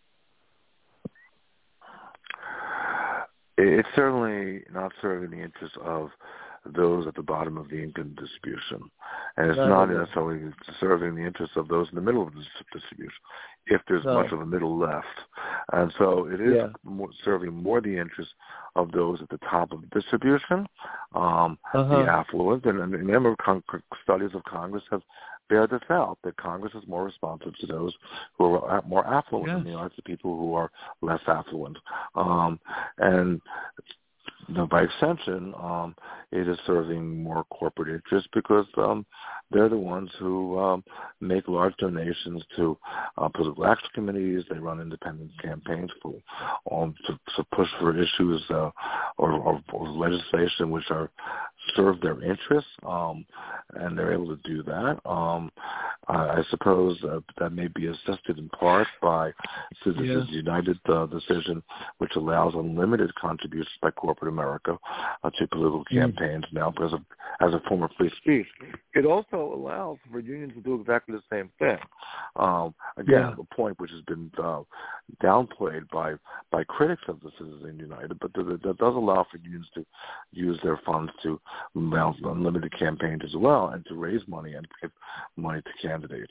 It's certainly not serving the interests of those at the bottom of the income distribution. And it's not necessarily serving the interests of those in the middle of the distribution, if there's much of a middle left. And so it is serving more the interests of those at the top of the distribution, the affluent. And remember, studies of Congress have bear this out, that Congress is more responsive to those who are more affluent than they are to people who are less affluent. And by extension, it is serving more corporate interests because they're the ones who make large donations to political action committees. They run independent campaigns to push for issues or legislation which serve their interests, and they're able to do that. I suppose that may be assisted in part by Citizens United decision, which allows unlimited contributions by corporate America to political campaigns now because as a form of free speech. It also allows for unions to do exactly the same thing. Again, a point which has been downplayed by critics of the Citizens United, but that does allow for unions to use their funds to mount unlimited campaigns as well and to raise money and give money to candidates.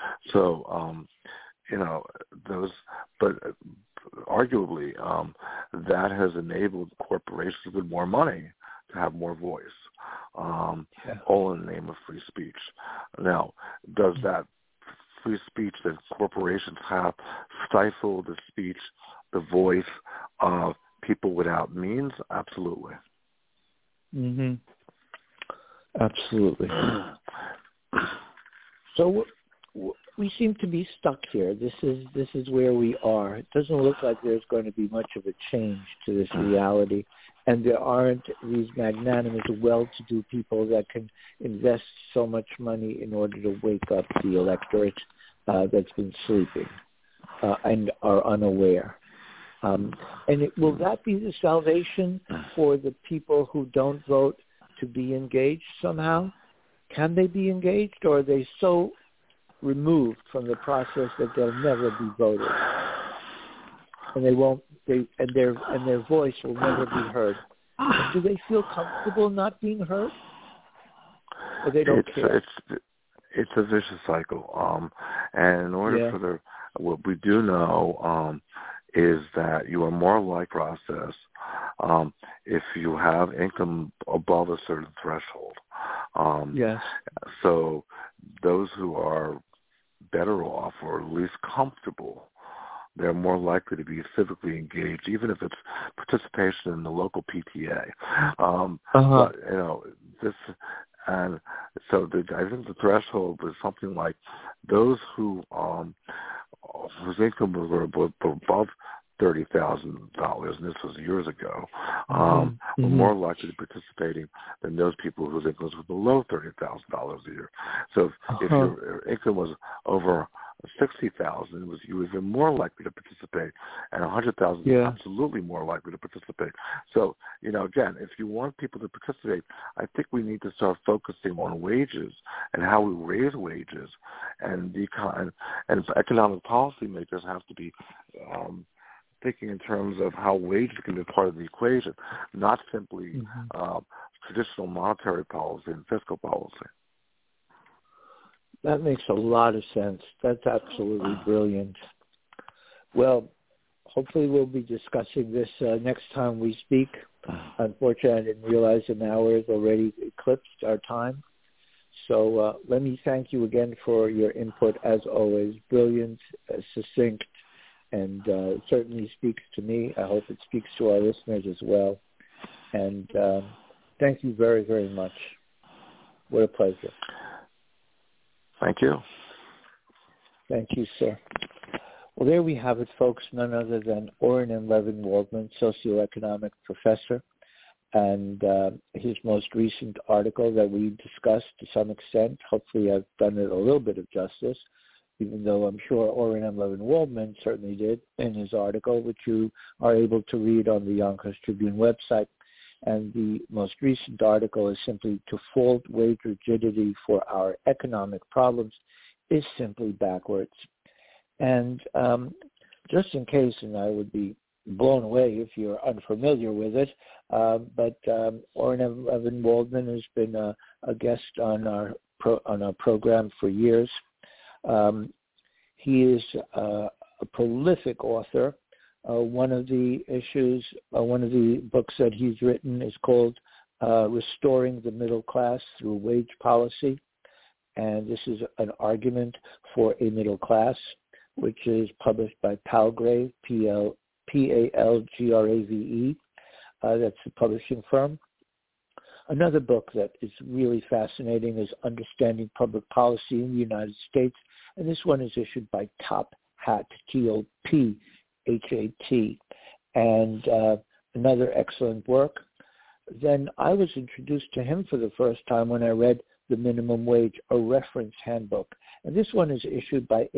But arguably, that has enabled corporations with more money to have more voice, all in the name of free speech. Now, does that free speech that corporations have stifle the speech, the voice of people without means? Absolutely. Mm-hmm. Absolutely. So we seem to be stuck here. This is where we are. It doesn't look like there's going to be much of a change to this reality, and there aren't these magnanimous, well-to-do people that can invest so much money in order to wake up the electorate that's been sleeping and are unaware. Will that be the salvation for the people who don't vote to be engaged somehow? Can they be engaged, or are they so removed from the process that they'll never be voted, and their voice will never be heard? Do they feel comfortable not being heard, or they don't care? It's a vicious cycle, and in order for what we do know is that you are more like process if you have income above a certain threshold. So those who are better off or least comfortable, they're more likely to be civically engaged, even if it's participation in the local PTA. But, and so I think the threshold was something like those whose income were above $30,000, and this was years ago, were more likely to be participating than those people whose incomes were below $30,000 a year. So if your income was over $60,000, you were even more likely to participate, and $100,000 absolutely more likely to participate. So, again, if you want people to participate, I think we need to start focusing on wages and how we raise wages, and economic policymakers have to be thinking in terms of how wages can be part of the equation, not simply traditional monetary policy and fiscal policy. That makes a lot of sense. That's absolutely brilliant. Well, hopefully we'll be discussing this next time we speak. Unfortunately, I didn't realize an hour has already eclipsed our time. So let me thank you again for your input, as always. Brilliant, succinct, and certainly speaks to me. I hope it speaks to our listeners as well. And thank you very, very much. What a pleasure. Thank you. Thank you, sir. Well, there we have it, folks. None other than Oren M. Levin Waldman, socioeconomic professor, and his most recent article that we discussed to some extent. Hopefully I've done it a little bit of justice, even though I'm sure Oren M. Levin Waldman certainly did in his article, which you are able to read on the Yonkers Tribune website. And the most recent article is simply "To Fault Wage Rigidity for Our Economic Problems is Simply Backwards." And just in case, and I would be blown away if you're unfamiliar with it, but Oren M. Levin Waldman has been a guest on our program for years. He is a prolific author. One of the books that he's written is called Restoring the Middle Class Through Wage Policy. And this is an argument for a middle class, which is published by Palgrave, Palgrave. That's the publishing firm. Another book that is really fascinating is Understanding Public Policy in the United States. And this one is issued by Top Hat, TOPHAT. And another excellent work. Then I was introduced to him for the first time when I read The Minimum Wage, a reference handbook. And this one is issued by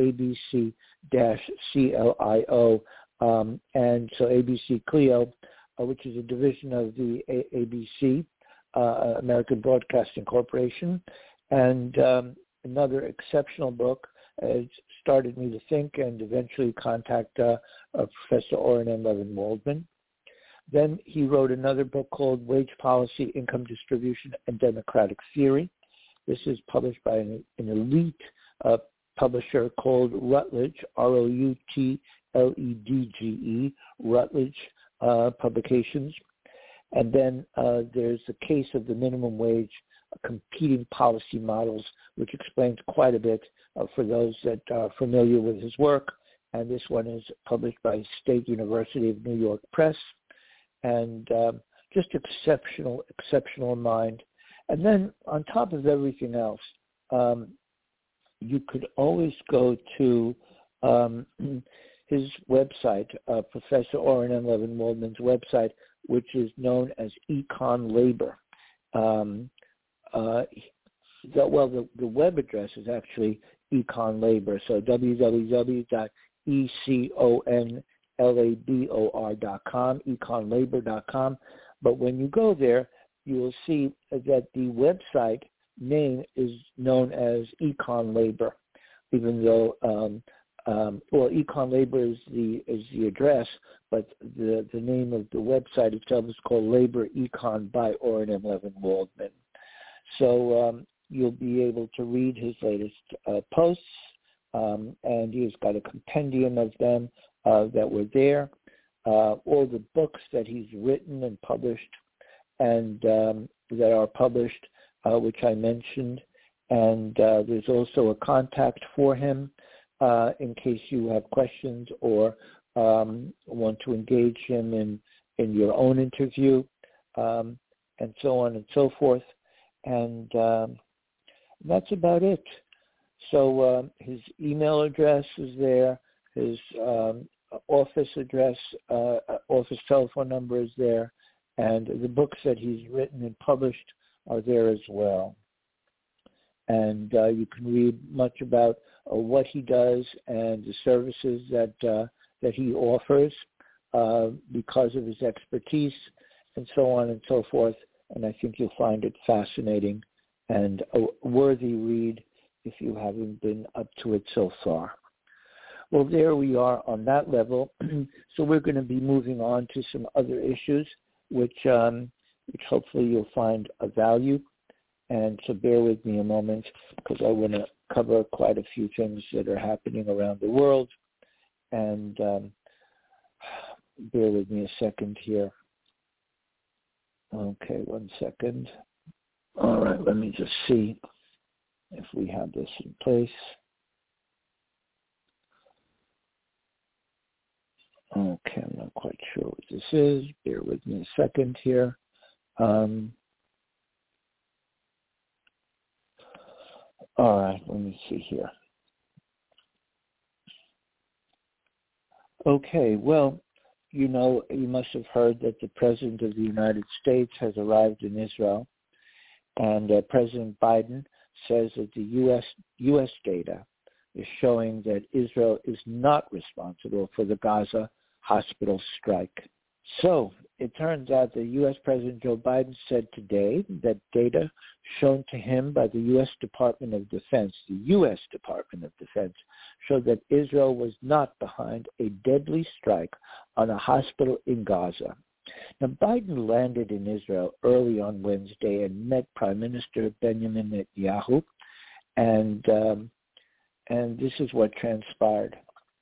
ABC-CLIO. And so ABC Clio, which is a division of the ABC, American Broadcasting Corporation. And another exceptional book. It started me to think and eventually contact Professor Oren M. Levin Waldman. Then he wrote another book called Wage Policy, Income Distribution, and Democratic Theory. This is published by an elite publisher called Routledge, ROUTLEDGE, Routledge Publications. And then there's the Case of the Minimum Wage, Competing Policy Models, which explains quite a bit for those that are familiar with his work. And this one is published by State University of New York Press. And just exceptional mind. And then on top of everything else, you could always go to his website, Professor Oren M. Levin Waldman's website, which is known as Econ Labor. The web address is actually Econ Labor, so www.econlabor.com, econlabor.com. But when you go there, you will see that the website name is known as Econ Labor, even though Econ Labor is the address, but the name of the website itself is called Labor Econ by Oren M. Levin Waldman. So you'll be able to read his latest posts, and he's got a compendium of them that were there, all the books that he's written and published, and that are published, which I mentioned. And there's also a contact for him in case you have questions or want to engage him in your own interview, and so on and so forth. And that's about it. So his email address is there. His office address, office telephone number is there. And the books that he's written and published are there as well. And you can read much about what he does and the services that he offers because of his expertise, and so on and so forth. And I think you'll find it fascinating and a worthy read if you haven't been up to it so far. Well, there we are on that level. So we're going to be moving on to some other issues, which hopefully you'll find of value. And so bear with me a moment because I want to cover quite a few things that are happening around the world. And bear with me a second here. Okay, 1 second. All right, let me just see if we have this in place. Okay, I'm not quite sure what this is. Bear with me a second here. All right, let me see here. Okay, well, you know, you must have heard that the President of the United States has arrived in Israel, and President Biden says that the U.S. data is showing that Israel is not responsible for the Gaza hospital strike. So it turns out that U.S. President Joe Biden said today that data shown to him by the U.S. Department of Defense, showed that Israel was not behind a deadly strike on a hospital in Gaza. Now, Biden landed in Israel early on Wednesday and met Prime Minister Benjamin Netanyahu, and this is what transpired.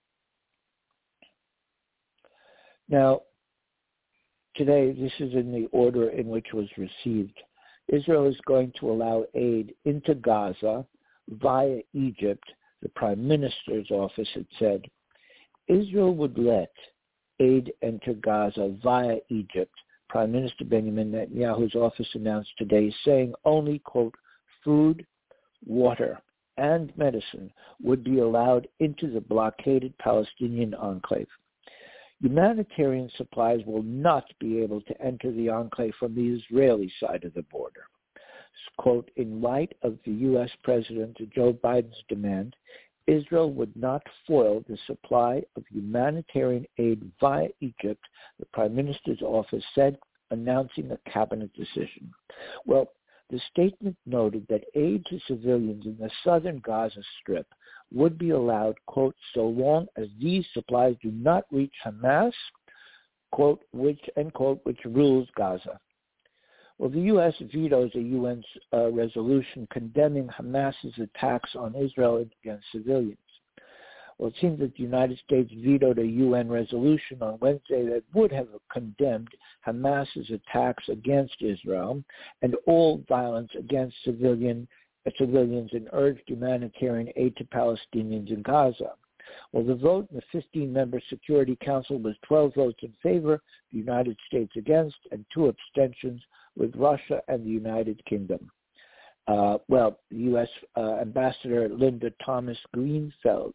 Now, today, this is in the order in which was received. Israel is going to allow aid into Gaza via Egypt, the Prime Minister's office had said. Israel would let aid enter Gaza via Egypt, Prime Minister Benjamin Netanyahu's office announced today, saying only, quote, food, water, and medicine would be allowed into the blockaded Palestinian enclave. Humanitarian supplies will not be able to enter the enclave from the Israeli side of the border. Quote, in light of the U.S. President Joe Biden's demand, Israel would not foil the supply of humanitarian aid via Egypt, the Prime Minister's office said, announcing a cabinet decision. Well, the statement noted that aid to civilians in the southern Gaza Strip would be allowed, quote, so long as these supplies do not reach Hamas, quote, which rules Gaza. Well, the U.S. vetoes a UN resolution condemning Hamas's attacks on Israel against civilians. Well, it seems that the United States vetoed a UN resolution on Wednesday that would have condemned Hamas's attacks against Israel and all violence against civilians and urged humanitarian aid to Palestinians in Gaza. Well, the vote in the 15-member Security Council was 12 votes in favor, the United States against, and 2 abstentions, with Russia and the United Kingdom. The U.S. Ambassador Linda Thomas-Greenfield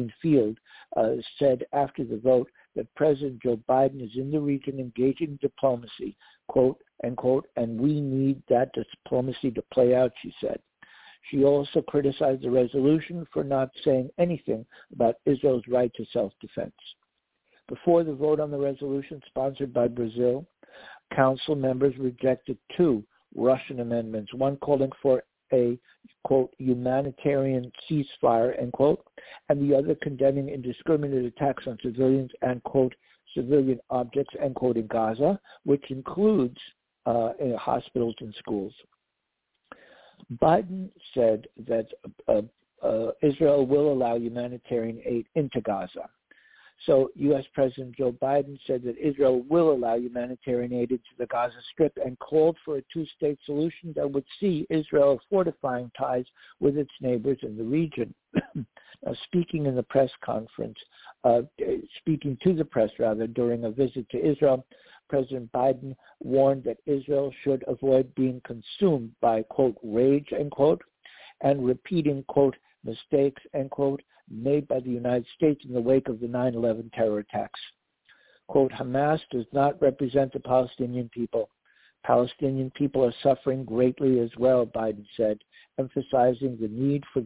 said after the vote that President Joe Biden is in the region engaging diplomacy, quote, unquote, and we need that diplomacy to play out, she said. She also criticized the resolution for not saying anything about Israel's right to self-defense. Before the vote on the resolution sponsored by Brazil, Council members rejected 2 Russian amendments, one calling for a, quote, humanitarian ceasefire, end quote, and the other condemning indiscriminate attacks on civilians and, quote, civilian objects, end quote, in Gaza, which includes hospitals and schools. Biden said that Israel will allow humanitarian aid into Gaza. So U.S. President Joe Biden said that Israel will allow humanitarian aid into the Gaza Strip and called for a 2-state solution that would see Israel fortifying ties with its neighbors in the region. Now, speaking to the press during a visit to Israel, President Biden warned that Israel should avoid being consumed by, quote, rage, end quote, and repeating, quote, mistakes, end quote, made by the United States in the wake of the 9/11 terror attacks. Quote, Hamas does not represent the Palestinian people. Palestinian people are suffering greatly as well, Biden said, emphasizing the need for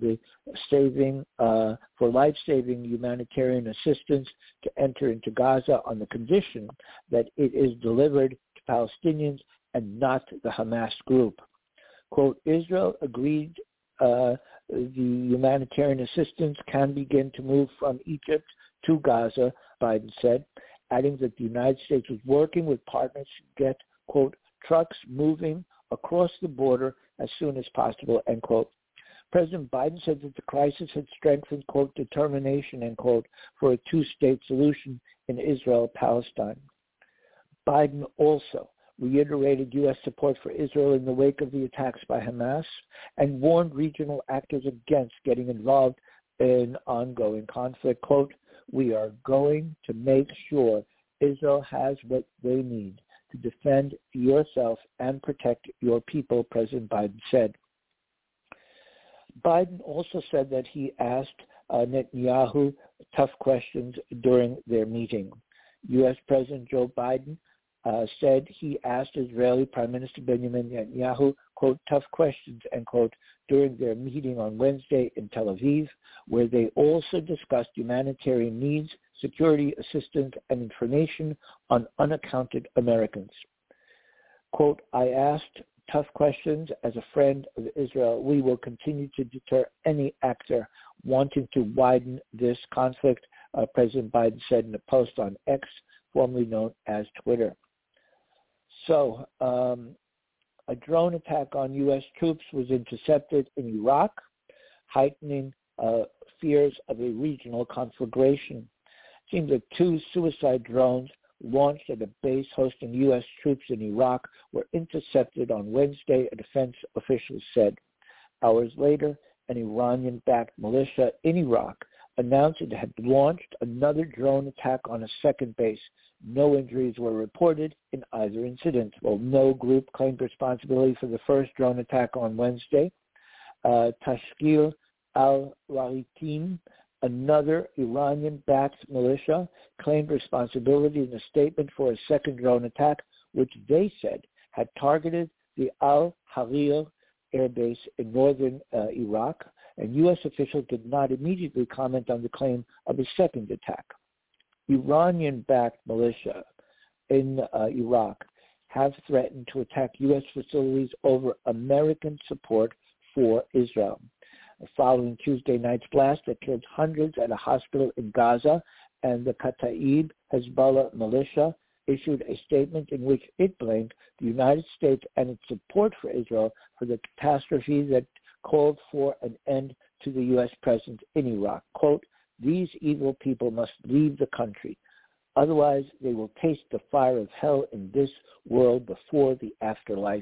life-saving humanitarian assistance to enter into Gaza on the condition that it is delivered to Palestinians and not the Hamas group. Quote, Israel agreed the humanitarian assistance can begin to move from Egypt to Gaza, Biden said, adding that the United States was working with partners to get, quote, trucks moving across the border as soon as possible, end quote. President Biden said that the crisis had strengthened, quote, determination, end quote, for a two-state solution in Israel-Palestine. Biden also reiterated U.S. support for Israel in the wake of the attacks by Hamas and warned regional actors against getting involved in ongoing conflict. Quote, we are going to make sure Israel has what they need to defend yourself and protect your people, President Biden said. Biden also said that he asked Netanyahu tough questions during their meeting. U.S. President Joe Biden said he asked Israeli Prime Minister Benjamin Netanyahu, quote, tough questions, end quote, during their meeting on Wednesday in Tel Aviv, where they also discussed humanitarian needs, security assistance, and information on unaccounted Americans. Quote, I asked tough questions as a friend of Israel. We will continue to deter any actor wanting to widen this conflict, President Biden said in a post on X, formerly known as Twitter. So, a drone attack on U.S. troops was intercepted in Iraq, heightening fears of a regional conflagration. It seems that 2 suicide drones launched at a base hosting U.S. troops in Iraq were intercepted on Wednesday, a defense official said. Hours later, an Iranian-backed militia in Iraq announced it had launched another drone attack on a second base. No injuries were reported in either incident. Well, no group claimed responsibility for the first drone attack on Wednesday. Tashkil al-Rahitim, another Iranian-backed militia, claimed responsibility in a statement for a second drone attack, which they said had targeted the Al-Harir air base in northern Iraq, and U.S. officials did not immediately comment on the claim of a second attack. Iranian-backed militia in Iraq have threatened to attack U.S. facilities over American support for Israel. Following Tuesday night's blast that killed hundreds at a hospital in Gaza, and the Kataib Hezbollah militia issued a statement in which it blamed the United States and its support for Israel for the catastrophe that called for an end to the U.S. presence in Iraq. Quote, these evil people must leave the country. Otherwise, they will taste the fire of hell in this world before the afterlife,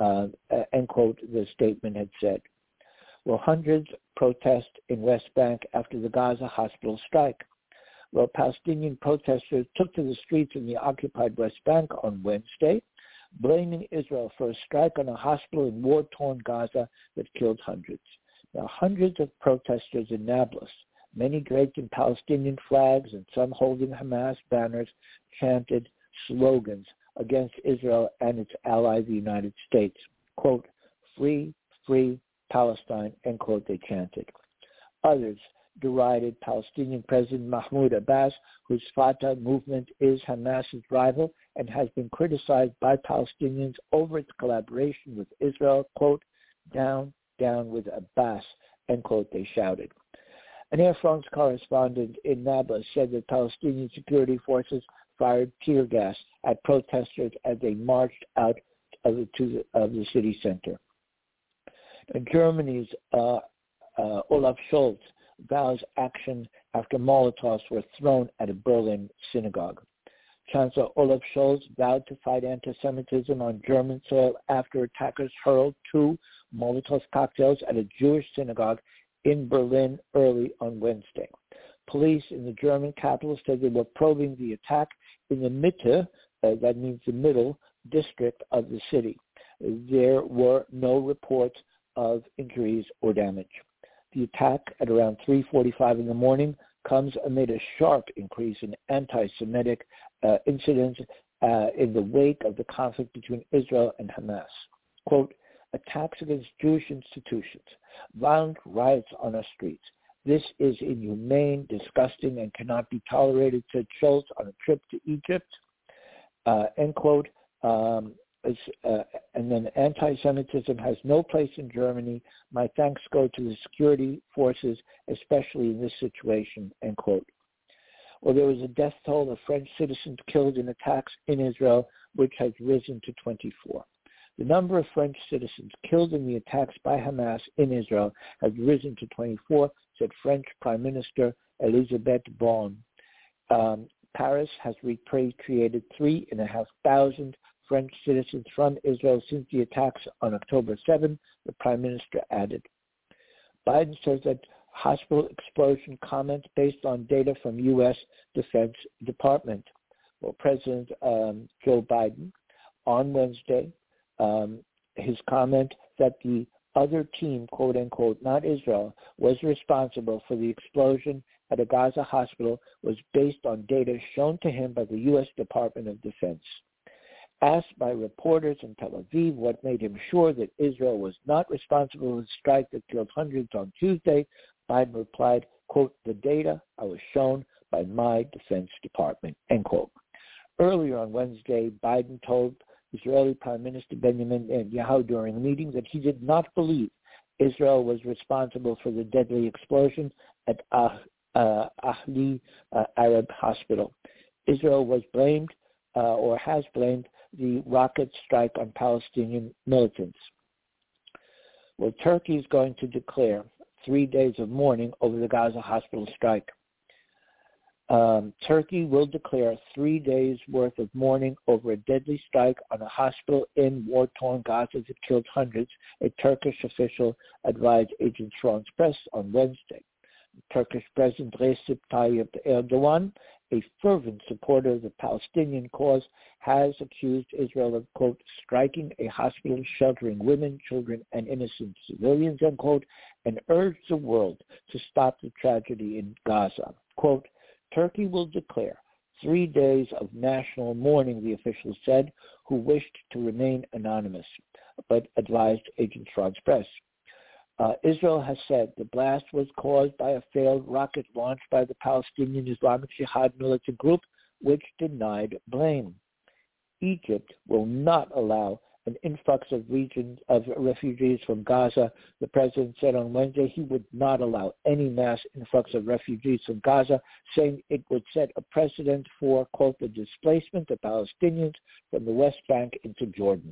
end quote, the statement had said. Well, hundreds protest in West Bank after the Gaza hospital strike. Well, Palestinian protesters took to the streets in the occupied West Bank on Wednesday, blaming Israel for a strike on a hospital in war-torn Gaza that killed hundreds. Now, hundreds of protesters in Nablus, many draped in Palestinian flags and some holding Hamas banners, chanted slogans against Israel and its ally, the United States. Quote, free, free Palestine, end quote, they chanted. Others derided Palestinian President Mahmoud Abbas, whose Fatah movement is Hamas's rival and has been criticized by Palestinians over its collaboration with Israel. Quote, down, down with Abbas, end quote, they shouted. An Air France correspondent in Nablus said that Palestinian security forces fired tear gas at protesters as they marched out of the city center. Germany's Olaf Scholz vows action after Molotovs were thrown at a Berlin synagogue. Chancellor Olaf Scholz vowed to fight anti-Semitism on German soil after attackers hurled 2 Molotov cocktails at a Jewish synagogue in Berlin early on Wednesday. Police in the German capital said they were probing the attack in the Mitte, that means the middle district of the city. There were no reports of injuries or damage. The attack at around 3:45 in the morning comes amid a sharp increase in anti-Semitic incidents in the wake of the conflict between Israel and Hamas. Quote, attacks against Jewish institutions, violent riots on our streets. This is inhumane, disgusting, and cannot be tolerated, said Scholz on a trip to Egypt, end quote. And then anti-Semitism has no place in Germany. My thanks go to the security forces, especially in this situation, end quote. Well, there was a death toll of French citizens killed in attacks in Israel, which has risen to 24. The number of French citizens killed in the attacks by Hamas in Israel has risen to 24, said French Prime Minister Elisabeth Borne. Paris has repatriated 3,500 French citizens from Israel since the attacks on October 7, the Prime Minister added. Biden says that hospital explosion comments based on data from U.S. Defense Department. Well, President Joe Biden on Wednesday, his comment that the other team, quote unquote, not Israel, was responsible for the explosion at a Gaza hospital was based on data shown to him by the U.S. Department of Defense. Asked by reporters in Tel Aviv what made him sure that Israel was not responsible for the strike that killed hundreds on Tuesday, Biden replied, quote, the data I was shown by my Defense Department, end quote. Earlier on Wednesday, Biden told Israeli Prime Minister Benjamin Netanyahu during a meeting that he did not believe Israel was responsible for the deadly explosion at Ahli Arab Hospital. Israel was blamed or has blamed the rocket strike on Palestinian militants. Well, Turkey is going to declare 3 days of mourning over the Gaza hospital strike. Turkey will declare 3 days' worth of mourning over a deadly strike on a hospital in war-torn Gaza that killed hundreds, a Turkish official advised Agence France Presse on Wednesday. Turkish President Recep Tayyip Erdogan, a fervent supporter of the Palestinian cause, has accused Israel of, quote, striking a hospital sheltering women, children, and innocent civilians, end quote, and urged the world to stop the tragedy in Gaza. Quote, Turkey will declare 3 days of national mourning, the official said, who wished to remain anonymous, but advised Agence France Presse. Israel has said the blast was caused by a failed rocket launched by the Palestinian Islamic Jihad militant group, which denied blame. Egypt will not allow an influx of refugees from Gaza. The president said on Wednesday he would not allow any mass influx of refugees from Gaza, saying it would set a precedent for, quote, the displacement of Palestinians from the West Bank into Jordan.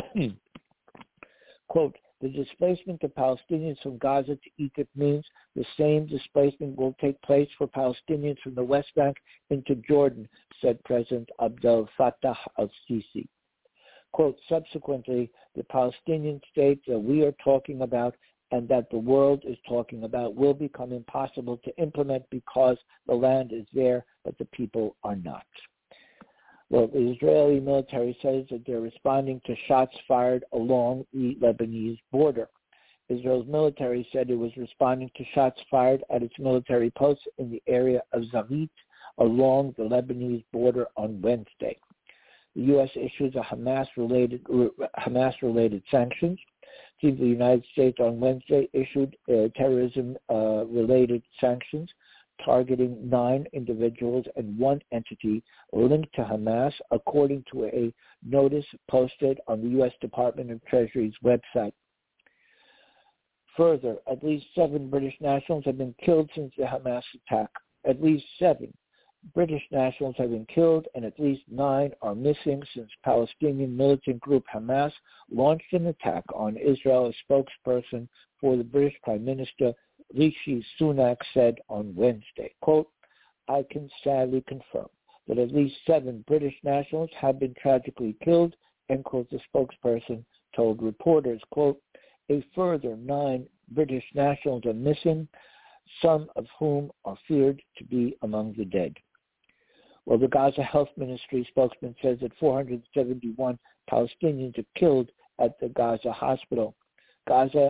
Quote, the displacement of Palestinians from Gaza to Egypt means the same displacement will take place for Palestinians from the West Bank into Jordan, said President Abdel Fattah al-Sisi. Quote, subsequently, the Palestinian state that we are talking about and that the world is talking about will become impossible to implement because the land is there, but the people are not. Well, the Israeli military says that they're responding to shots fired along the Lebanese border. Israel's military said it was responding to shots fired at its military posts in the area of Zavit along the Lebanese border on Wednesday. The U.S. issued a Hamas-related sanctions. The United States on Wednesday issued terrorism-related sanctions targeting 9 individuals and 1 entity linked to Hamas, according to a notice posted on the U.S. Department of Treasury's website. Further, at least 7 British nationals have been killed since the Hamas attack. At least 7 British nationals have been killed and at least 9 are missing since Palestinian militant group Hamas launched an attack on Israel. A spokesperson for the British Prime Minister Rishi Sunak said on Wednesday, quote, I can sadly confirm that at least 7 British nationals have been tragically killed, end quote, the spokesperson told reporters, quote, a further 9 British nationals are missing, some of whom are feared to be among the dead. Well, the Gaza Health Ministry spokesman says that 471 Palestinians are killed at the Gaza hospital. Gaza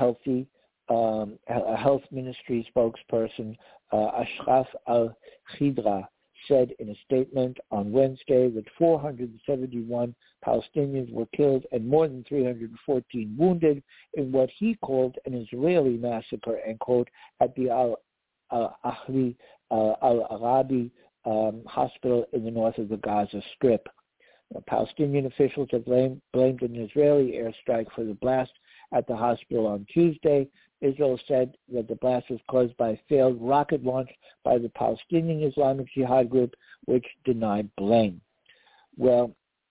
Health Ministry spokesperson Ashraf al-Khidra said in a statement on Wednesday that 471 Palestinians were killed and more than 314 wounded in what he called an Israeli massacre, end quote, at the Ahli al-Arabi hospital in the north of the Gaza Strip. Palestinian officials have blamed an Israeli airstrike for the blast at the hospital on Tuesday. Israel said that the blast was caused by a failed rocket launch by the Palestinian Islamic Jihad group, which denied blame. Well,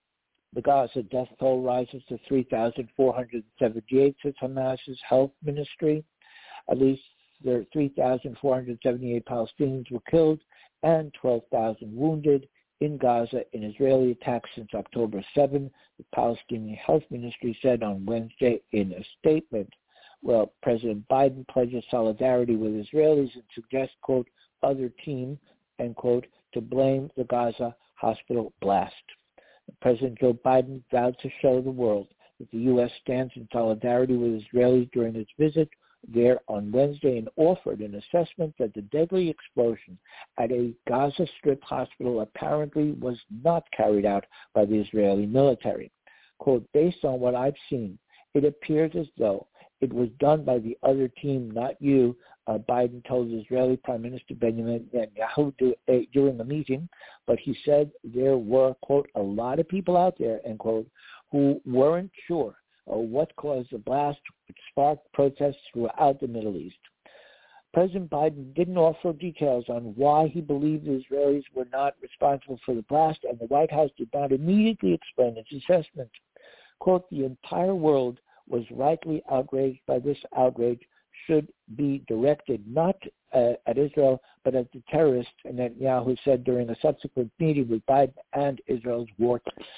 The Gaza death toll rises to 3,478, says Hamas's health ministry. At least 3,478 Palestinians were killed and 12,000 wounded in Gaza in Israeli attacks since October 7, the Palestinian Health Ministry said on Wednesday in a statement. Well, President Biden pledges solidarity with Israelis and suggests, quote, other team, end quote, to blame the Gaza hospital blast. President Joe Biden vowed to show the world that the U.S. stands in solidarity with Israelis during its visit there on Wednesday and offered an assessment that the deadly explosion at a Gaza Strip hospital apparently was not carried out by the Israeli military. Quote, based on what I've seen, it appears as though it was done by the other team, not you, Biden told Israeli Prime Minister Benjamin Netanyahu during the meeting, but he said there were, quote, a lot of people out there, end quote, who weren't sure what caused the blast, which sparked protests throughout the Middle East. President Biden didn't offer details on why he believed the Israelis were not responsible for the blast, and the White House did not immediately explain its assessment. Quote, the entire world was rightly outraged by this. Outrage should be directed not at Israel, but at the terrorists, and Netanyahu said during a subsequent meeting with Biden and Israel's war.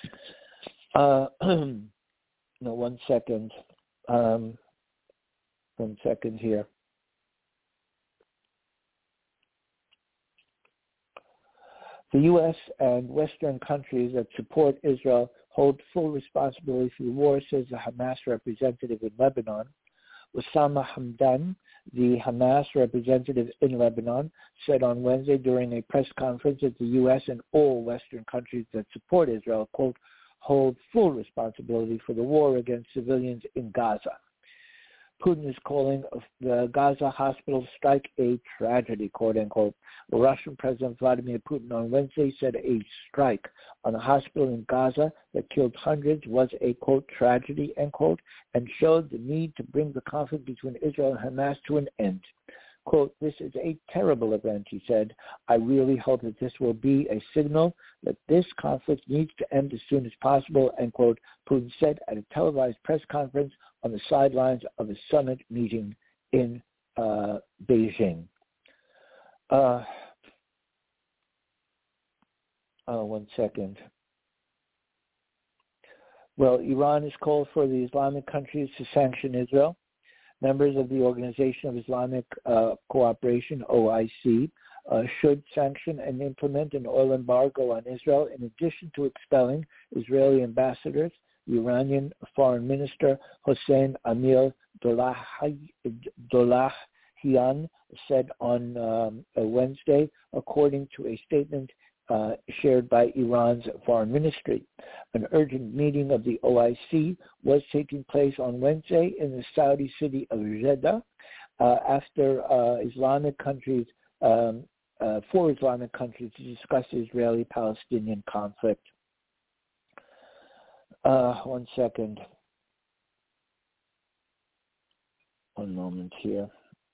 No, 1 second. 1 second here. The U.S. and Western countries that support Israel hold full responsibility for the war, says the Hamas representative in Lebanon. Osama Hamdan, the Hamas representative in Lebanon, said on Wednesday during a press conference that the U.S. and all Western countries that support Israel, quote, hold full responsibility for the war against civilians in Gaza. Putin is calling the Gaza hospital strike a tragedy, quote unquote. The Russian President Vladimir Putin on Wednesday said a strike on a hospital in Gaza that killed hundreds was a, quote, tragedy, end quote, and showed the need to bring the conflict between Israel and Hamas to an end. Quote, this is a terrible event, he said. I really hope that this will be a signal that this conflict needs to end as soon as possible, end quote, Putin said at a televised press conference on the sidelines of a summit meeting in Beijing. 1 second. Well, Iran has called for the Islamic countries to sanction Israel. Members of the Organization of Islamic Cooperation, OIC, should sanction and implement an oil embargo on Israel in addition to expelling Israeli ambassadors. The Iranian Foreign Minister Hossein Amir Dollahian said on Wednesday, according to a statement shared by Iran's foreign ministry. An urgent meeting of the OIC was taking place on Wednesday in the Saudi city of Jeddah after Islamic countries, for Islamic countries to discuss the Israeli-Palestinian conflict. 1 second. 1 moment here.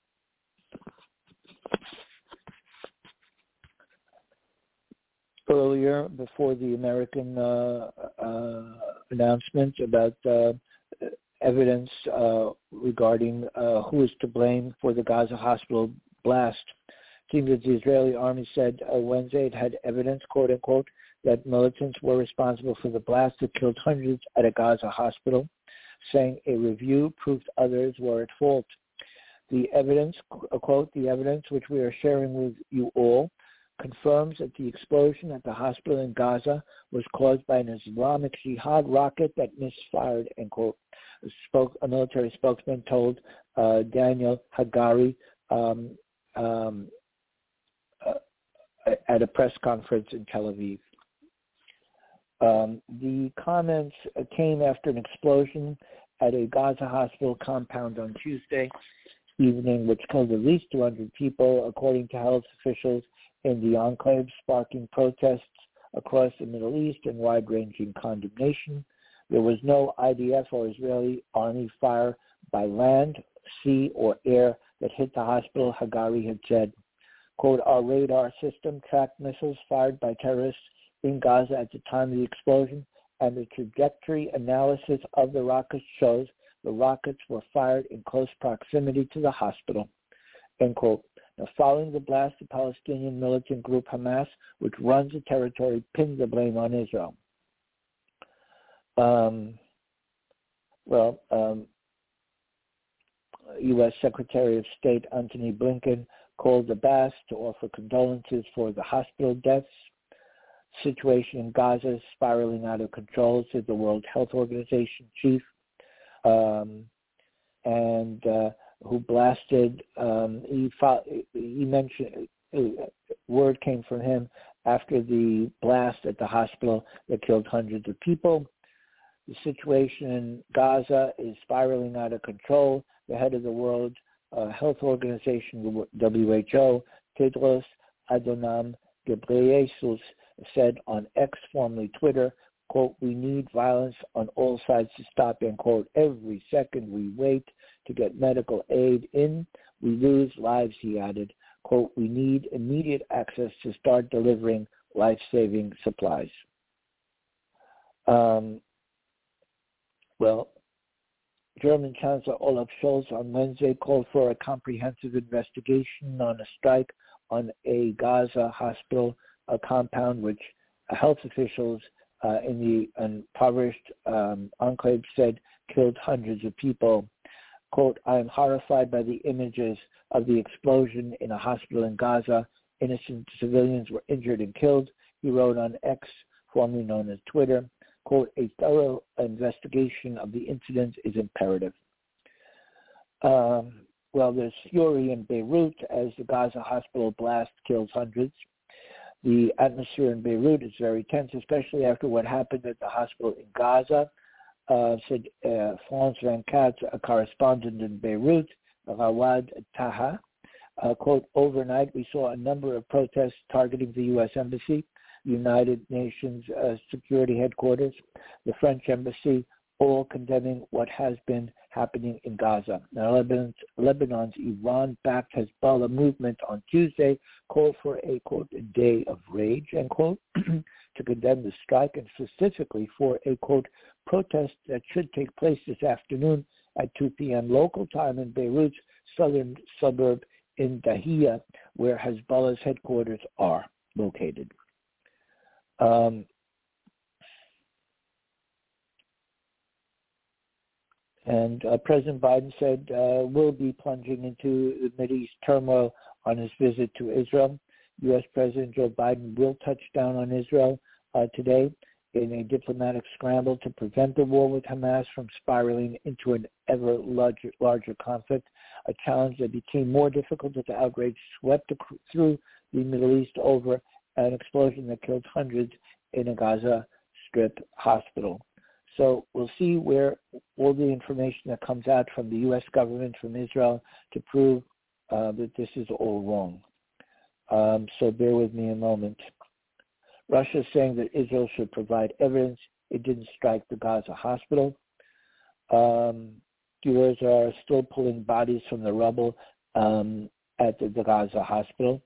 Earlier, before the American announcement about evidence regarding who is to blame for the Gaza hospital blast, it seems that the Israeli army said Wednesday it had evidence, quote unquote, that militants were responsible for the blast that killed hundreds at a Gaza hospital, saying a review proved others were at fault. The evidence, quote, the evidence which we are sharing with you all confirms that the explosion at the hospital in Gaza was caused by an Islamic Jihad rocket that misfired, end quote. A military spokesman told Daniel Hagari at a press conference in Tel Aviv. The comments came after an explosion at a Gaza hospital compound on Tuesday evening, which killed at least 200 people, according to health officials in the enclave, sparking protests across the Middle East and wide-ranging condemnation. There was no IDF or Israeli army fire by land, sea, or air that hit the hospital, Hagari had said. Quote, our radar system tracked missiles fired by terrorists in Gaza at the time of the explosion and the trajectory analysis of the rockets shows the rockets were fired in close proximity to the hospital, end quote. Now, following the blast, the Palestinian militant group Hamas, which runs the territory, pinned the blame on Israel. U.S. Secretary of State Antony Blinken called the blast to offer condolences for the hospital deaths. Situation in Gaza is spiraling out of control, said the World Health Organization chief, who blasted. He mentioned word came from him after the blast at the hospital that killed hundreds of people. The situation in Gaza is spiraling out of control. The head of the World Health Organization, WHO, Tedros Adhanom Ghebreyesus, said on X, formerly Twitter, quote, "We need violence on all sides to stop," end quote. "Every second we wait to get medical aid in, we lose lives," he added. Quote, "We need immediate access to start delivering life-saving supplies." German Chancellor Olaf Scholz on Wednesday called for a comprehensive investigation on a strike on a Gaza hospital compound, which health officials in the impoverished enclave said killed hundreds of people. Quote, "I am horrified by the images of the explosion in a hospital in Gaza. Innocent civilians were injured and killed," he wrote on X, formerly known as Twitter. Quote, "A thorough investigation of the incident is imperative." There's fury in Beirut as the Gaza hospital blast kills hundreds. The atmosphere in Beirut is very tense, especially after what happened at the hospital in Gaza, said France 24, a correspondent in Beirut, Rawad Taha. Quote, "Overnight we saw a number of protests targeting the U.S. Embassy, United Nations Security Headquarters, the French Embassy, all condemning what has been happening in Gaza." Now, Lebanon's Iran-backed Hezbollah movement on Tuesday called for a, quote, "a day of rage," end quote, to condemn the strike and specifically for a, quote, "protest that should take place this afternoon at 2 p.m. local time in Beirut's southern suburb in Dahiyya, where Hezbollah's headquarters are located." President Biden said we'll be plunging into the Mideast turmoil on his visit to Israel. U.S. President Joe Biden will touch down on Israel today in a diplomatic scramble to prevent the war with Hamas from spiraling into an ever larger conflict, a challenge that became more difficult as the outrage swept through the Middle East over an explosion that killed hundreds in a Gaza Strip hospital. So we'll see where all the information that comes out from the U.S. government, from Israel, to prove that this is all wrong. So bear with me a moment. Russia is saying that Israel should provide evidence it didn't strike the Gaza hospital. Viewers are still pulling bodies from the rubble at the Gaza hospital.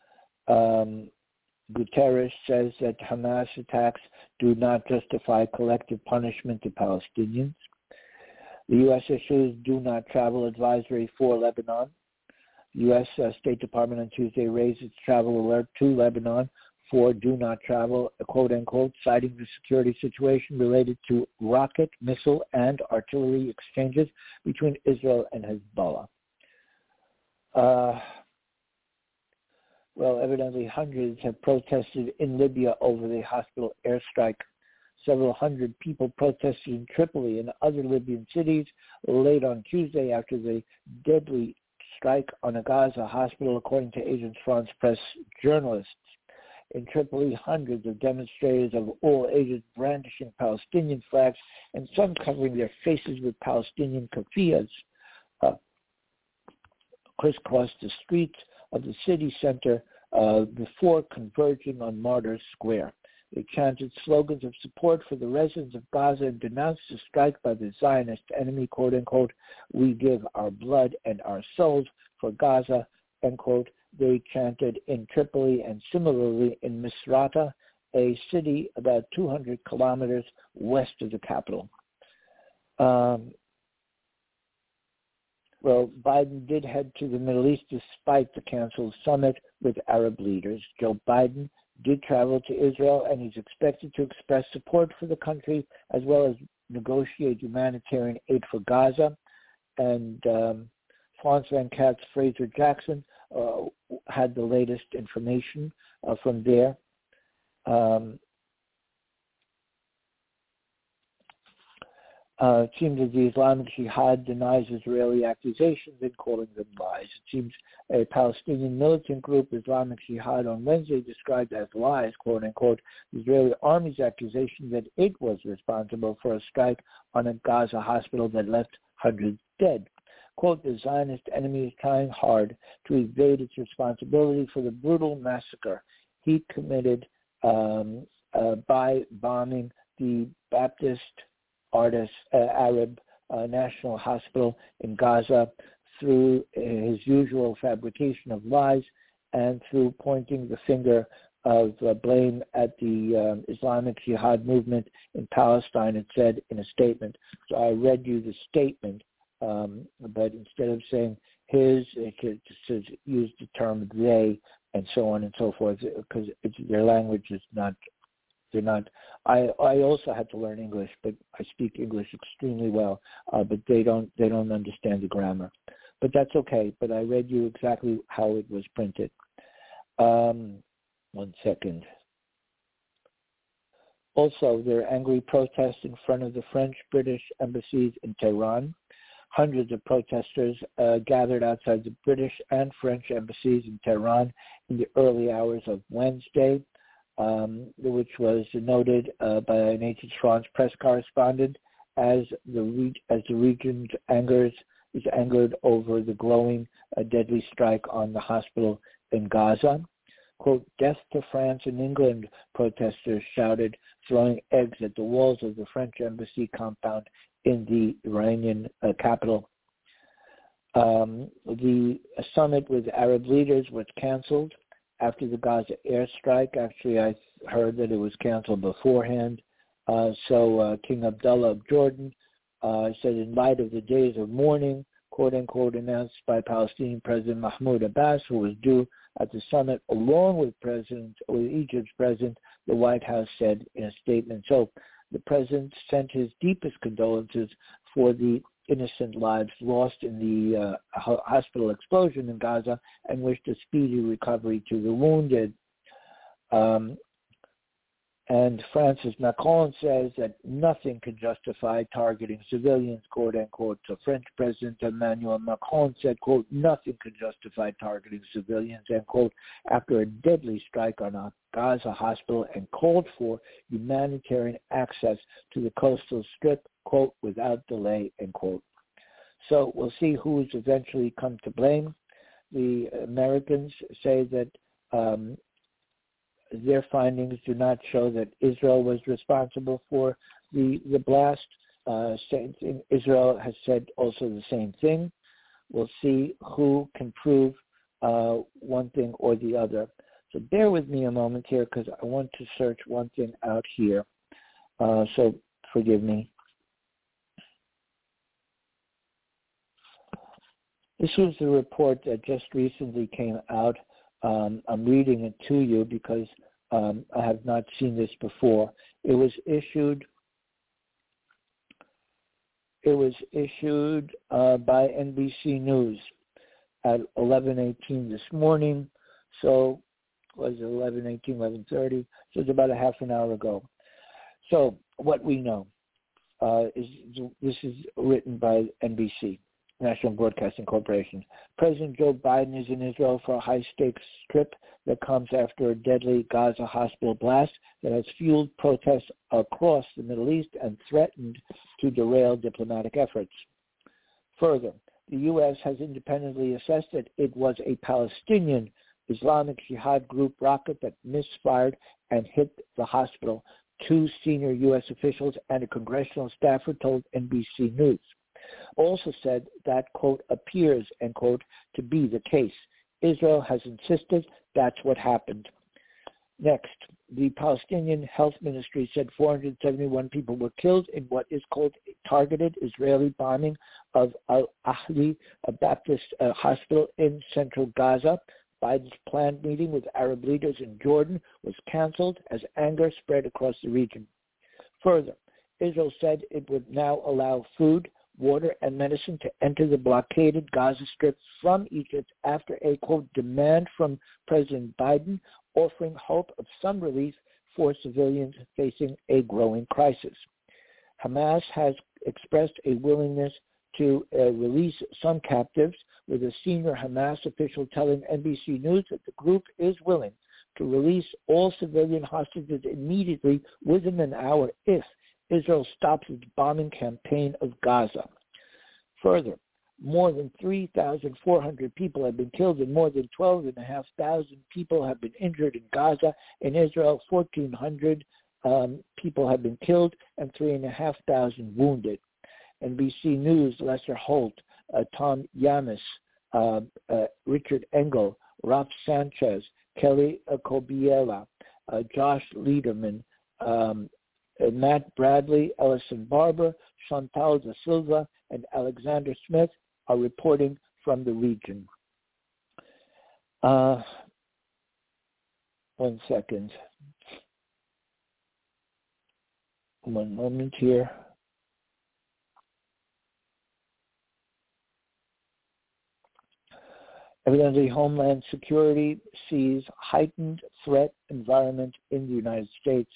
Guterres says that Hamas attacks do not justify collective punishment to Palestinians. The U.S. issues do not travel advisory for Lebanon. The U.S. State Department on Tuesday raised its travel alert to Lebanon for do not travel, quote unquote, citing the security situation related to rocket, missile, and artillery exchanges between Israel and Hezbollah. Evidently hundreds have protested in Libya over the hospital airstrike. Several hundred people protested in Tripoli and other Libyan cities late on Tuesday after the deadly strike on a Gaza hospital, according to Agence France Presse journalists. In Tripoli, hundreds of demonstrators of all ages brandishing Palestinian flags and some covering their faces with Palestinian keffiyehs crisscrossed the streets of the city center before converging on Martyrs Square. They chanted slogans of support for the residents of Gaza and denounced the strike by the Zionist enemy, quote unquote, "We give our blood and our souls for Gaza," end quote. They chanted in Tripoli and similarly in Misrata a city about 200 kilometers west of the capital. Well, Biden did head to the Middle East despite the canceled summit with Arab leaders. Joe Biden did travel to Israel, and he's expected to express support for the country as well as negotiate humanitarian aid for Gaza. And Franz Van Katz Fraser Jackson had the latest information from there. It seems that the Islamic Jihad denies Israeli accusations and calling them lies. It seems a Palestinian militant group, Islamic Jihad, on Wednesday described as lies, quote unquote, the Israeli army's accusation that it was responsible for a strike on a Gaza hospital that left hundreds dead. Quote, the Zionist enemy is trying hard to evade its responsibility for the brutal massacre he committed by bombing the Baptist Arab National Hospital in Gaza through his usual fabrication of lies and through pointing the finger of blame at the Islamic Jihad movement in Palestine, it said in a statement. So I read you the statement, but instead of saying his, it just use the term they and so on and so forth, because their language is not. They're not. I also had to learn English, but I speak English extremely well. But they don't understand the grammar. But that's okay. But I read you exactly how it was printed. 1 second. Also, there are angry protests in front of the French-British embassies in Tehran. Hundreds of protesters gathered outside the British and French embassies in Tehran in the early hours of Wednesday. Which was noted by an Agence France press correspondent as the region is angered over the growing deadly strike on the hospital in Gaza. Quote, death to France and England, protesters shouted, throwing eggs at the walls of the French embassy compound in the Iranian capital. The summit with Arab leaders was canceled after the Gaza airstrike. Actually, I heard that it was canceled beforehand. So King Abdullah of Jordan said, in light of the days of mourning, quote unquote, announced by Palestinian President Mahmoud Abbas, who was due at the summit along with Egypt's president, the White House said in a statement. So the president sent his deepest condolences for the innocent lives lost in the hospital explosion in Gaza and wished a speedy recovery to the wounded. And Francis Macron says that nothing can justify targeting civilians, quote unquote. So French President Emmanuel Macron said, quote, nothing can justify targeting civilians, end quote, after a deadly strike on a Gaza hospital, and called for humanitarian access to the coastal strip, quote, without delay, end quote. So we'll see who's eventually come to blame. The Americans say that their findings do not show that Israel was responsible for the blast. Israel has said also the same thing. We'll see who can prove one thing or the other. So bear with me a moment here because I want to search one thing out here. So forgive me. This was the report that just recently came out. I'm reading it to you because I have not seen this before. It was issued by NBC News at 11:18 this morning. So was it 11:18, 11:30? So it's about a half an hour ago. So what we know is this is written by NBC. National Broadcasting Corporation. President Joe Biden is in Israel for a high-stakes trip that comes after a deadly Gaza hospital blast that has fueled protests across the Middle East and threatened to derail diplomatic efforts. Further, the U.S. has independently assessed that it was a Palestinian Islamic Jihad group rocket that misfired and hit the hospital. 2 senior U.S. officials and a congressional staffer told NBC News. Also said that, quote, appears, end quote, to be the case. Israel has insisted that's what happened. Next, the Palestinian Health Ministry said 471 people were killed in what is called a targeted Israeli bombing of Al-Ahli, a Baptist hospital in central Gaza. Biden's planned meeting with Arab leaders in Jordan was canceled as anger spread across the region. Further, Israel said it would now allow food, water, and medicine to enter the blockaded Gaza Strip from Egypt after a, quote, demand from President Biden offering hope of some relief for civilians facing a growing crisis. Hamas has expressed a willingness to release some captives, with a senior Hamas official telling NBC News that the group is willing to release all civilian hostages immediately within an hour if Israel stops its bombing campaign of Gaza. Further, more than 3,400 people have been killed and more than 12,500 people have been injured in Gaza. In Israel, 1,400 people have been killed and 3,500 wounded. NBC News, Lester Holt, Tom Yamis, Richard Engel, Ralph Sanchez, Kelly Kobiela, Josh Lederman, Matt Bradley, Ellison Barber, Chantal da Silva, and Alexander Smith are reporting from the region. 1 second. 1 moment here. Evidently, Homeland Security sees heightened threat environment in the United States.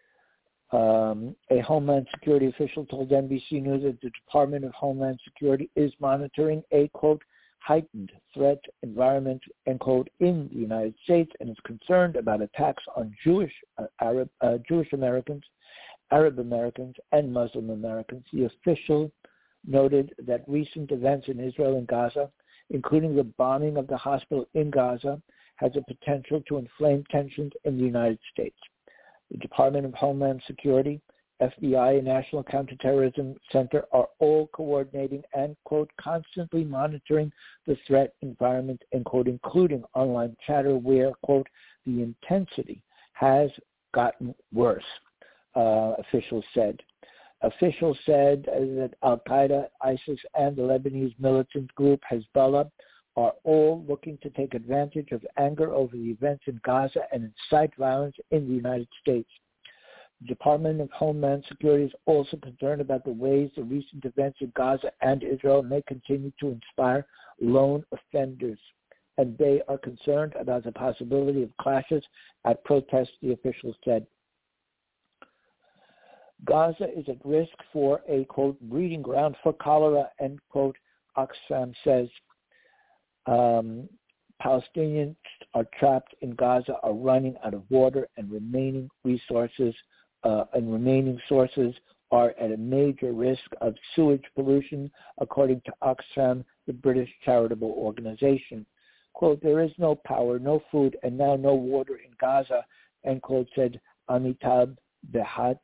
A Homeland Security official told NBC News that the Department of Homeland Security is monitoring a, quote, heightened threat environment, end quote, in the United States and is concerned about attacks on Jewish Americans, Arab Americans, and Muslim Americans. The official noted that recent events in Israel and Gaza, including the bombing of the hospital in Gaza, has a potential to inflame tensions in the United States. The Department of Homeland Security, FBI, and National Counterterrorism Center are all coordinating and, quote, constantly monitoring the threat environment, end quote, including online chatter where, quote, the intensity has gotten worse, officials said. Officials said that Al-Qaeda, ISIS, and the Lebanese militant group Hezbollah are all looking to take advantage of anger over the events in Gaza and incite violence in the United States. The Department of Homeland Security is also concerned about the ways the recent events in Gaza and Israel may continue to inspire lone offenders, and they are concerned about the possibility of clashes at protests, the officials said. Gaza is at risk for a, quote, breeding ground for cholera, end quote, Oxfam says. Palestinians are trapped in Gaza, are running out of water, and remaining resources and remaining sources are at a major risk of sewage pollution, according to Oxfam, the British charitable organization. Quote, there is no power, no food, and now no water in Gaza, end quote, said Amitabh Behar,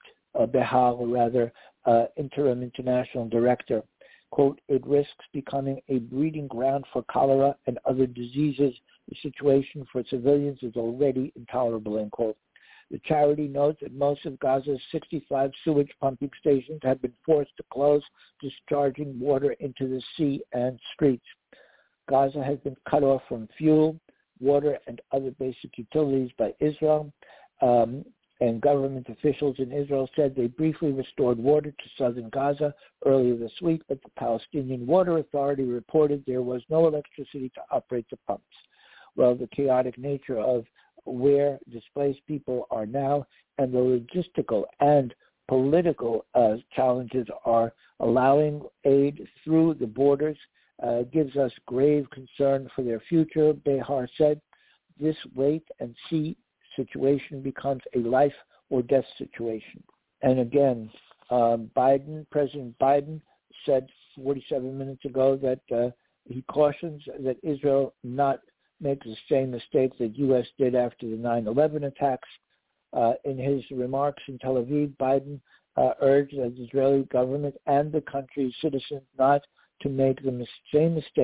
interim international director. Quote, it risks becoming a breeding ground for cholera and other diseases. The situation for civilians is already intolerable, end quote. The charity notes that most of Gaza's 65 sewage pumping stations have been forced to close, discharging water into the sea and streets. Gaza has been cut off from fuel, water, and other basic utilities by Israel. And government officials in Israel said they briefly restored water to southern Gaza earlier this week, but the Palestinian Water Authority reported there was no electricity to operate the pumps. Well, the chaotic nature of where displaced people are now and the logistical and political challenges are allowing aid through the borders gives us grave concern for their future, Behar said. This wait and see situation becomes a life or death situation. And again, President Biden said 47 minutes ago that he cautions that Israel not make the same mistake that U.S. did after the 9/11 attacks. In his remarks in Tel Aviv, Biden urged the Israeli government and the country's citizens not to make the same mistakes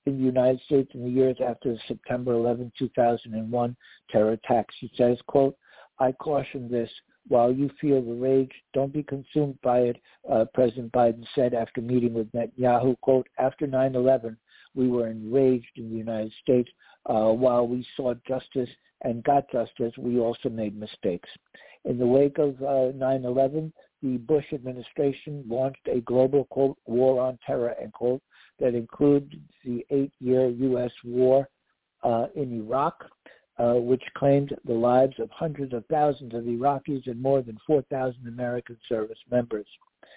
in the United States in the years after the September 11, 2001 terror attacks. He says, quote, I caution this. While you feel the rage, don't be consumed by it, President Biden said after meeting with Netanyahu. Quote, after 9/11, we were enraged in the United States. While we sought justice and got justice, we also made mistakes. In the wake of 9/11, the Bush administration launched a global, quote, war on terror, end quote, that includes the 8-year U.S. war in Iraq, which claimed the lives of hundreds of thousands of Iraqis and more than 4,000 American service members.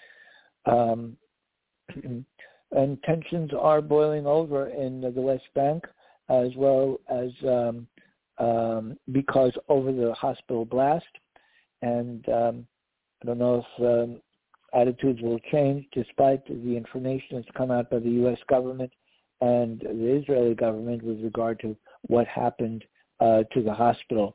And tensions are boiling over in the West Bank, as well as because over the hospital blast. And I don't know if attitudes will change despite the information that's come out by the U.S. government and the Israeli government with regard to what happened to the hospital.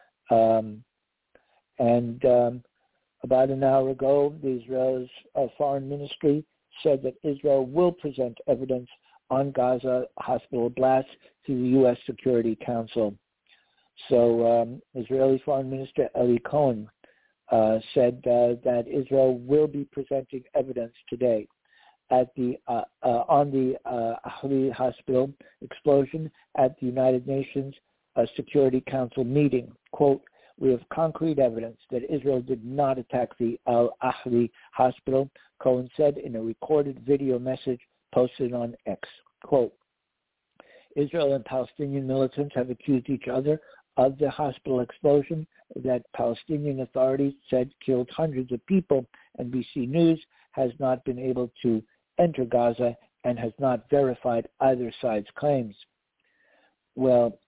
About an hour ago, the Israel's foreign ministry said that Israel will present evidence on Gaza hospital blasts to the U.S. Security Council. So Israeli Foreign Minister Eli Cohen said that Israel will be presenting evidence today at the on the Ahli Hospital explosion at the United Nations Security Council meeting. Quote, we have concrete evidence that Israel did not attack the Al-Ahli hospital, Cohen said in a recorded video message posted on X. Quote, Israel and Palestinian militants have accused each other of the hospital explosion that Palestinian authorities said killed hundreds of people. NBC News has not been able to enter Gaza and has not verified either side's claims. Well,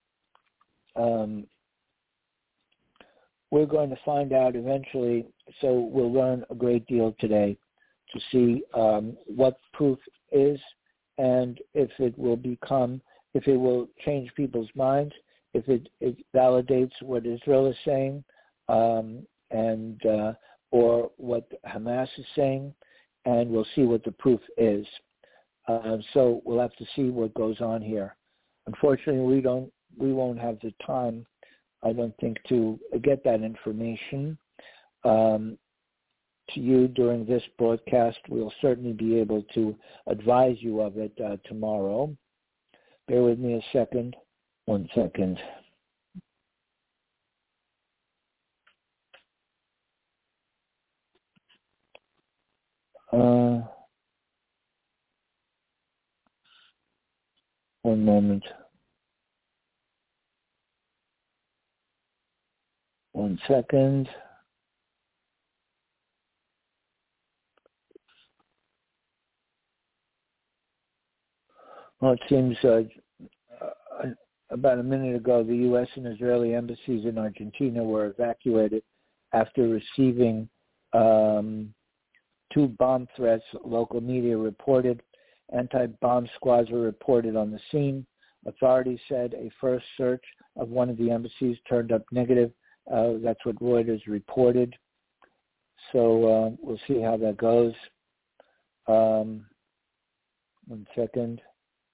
we're going to find out eventually, so we'll learn a great deal today to see what proof is and if it will change people's minds, if it validates what Israel is saying or what Hamas is saying, and we'll see what the proof is. So we'll have to see what goes on here. Unfortunately, we won't have the time, I don't think, to get that information to you during this broadcast. We'll certainly be able to advise you of it tomorrow. Bear with me a second. 1 second. One moment. 1 second. Well, it seems about a minute ago, the U.S. and Israeli embassies in Argentina were evacuated after receiving 2 bomb threats, local media reported. Anti-bomb squads were reported on the scene. Authorities said a first search of one of the embassies turned up negative. That's what Reuters reported. So we'll see how that goes. 1 second.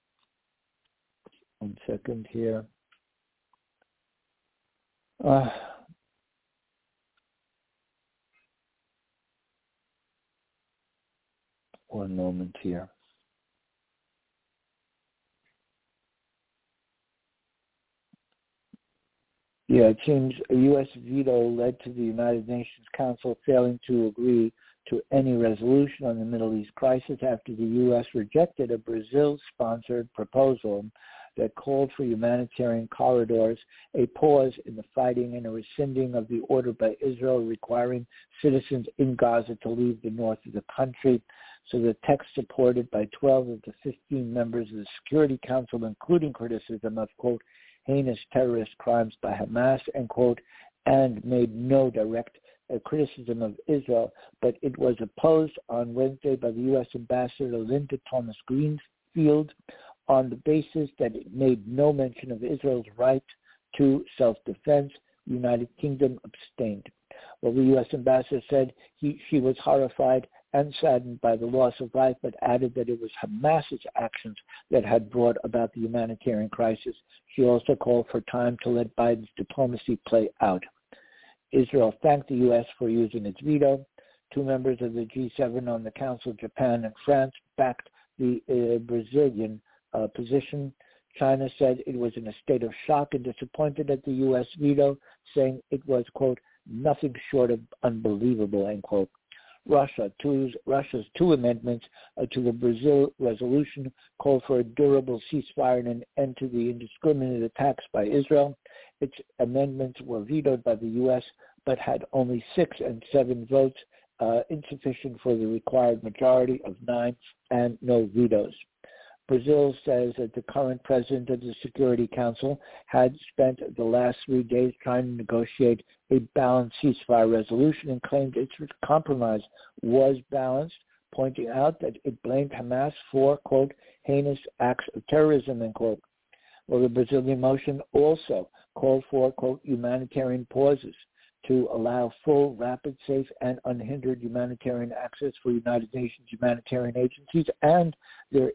1 second here. One moment here. Yeah, it seems a U.S. veto led to the United Nations Council failing to agree to any resolution on the Middle East crisis after the U.S. rejected a Brazil-sponsored proposal that called for humanitarian corridors, a pause in the fighting, and a rescinding of the order by Israel requiring citizens in Gaza to leave the north of the country. So the text supported by 12 of the 15 members of the Security Council, including criticism of, quote, heinous terrorist crimes by Hamas, end quote, and made no direct criticism of Israel, but it was opposed on Wednesday by the U.S. Ambassador Linda Thomas-Greenfield on the basis that it made no mention of Israel's right to self-defense. The United Kingdom abstained. Well, the U.S. ambassador said she was horrified and saddened by the loss of life, but added that it was Hamas's actions that had brought about the humanitarian crisis. She also called for time to let Biden's diplomacy play out. Israel thanked the U.S. for using its veto. Two members of the G7 on the Council, Japan and France, backed the Brazilian position. China said it was in a state of shock and disappointed at the U.S. veto, saying it was, quote, nothing short of unbelievable, end quote. Russia's two amendments to the Brazil resolution called for a durable ceasefire and an end to the indiscriminate attacks by Israel. Its amendments were vetoed by the U.S., but had only 6 and 7 votes, insufficient for the required majority of 9 and no vetoes. Brazil says that the current president of the Security Council had spent the last 3 days trying to negotiate a balanced ceasefire resolution and claimed its compromise was balanced, pointing out that it blamed Hamas for, quote, heinous acts of terrorism, end quote. Well, the Brazilian motion also called for, quote, humanitarian pauses to allow full, rapid, safe, and unhindered humanitarian access for United Nations humanitarian agencies and their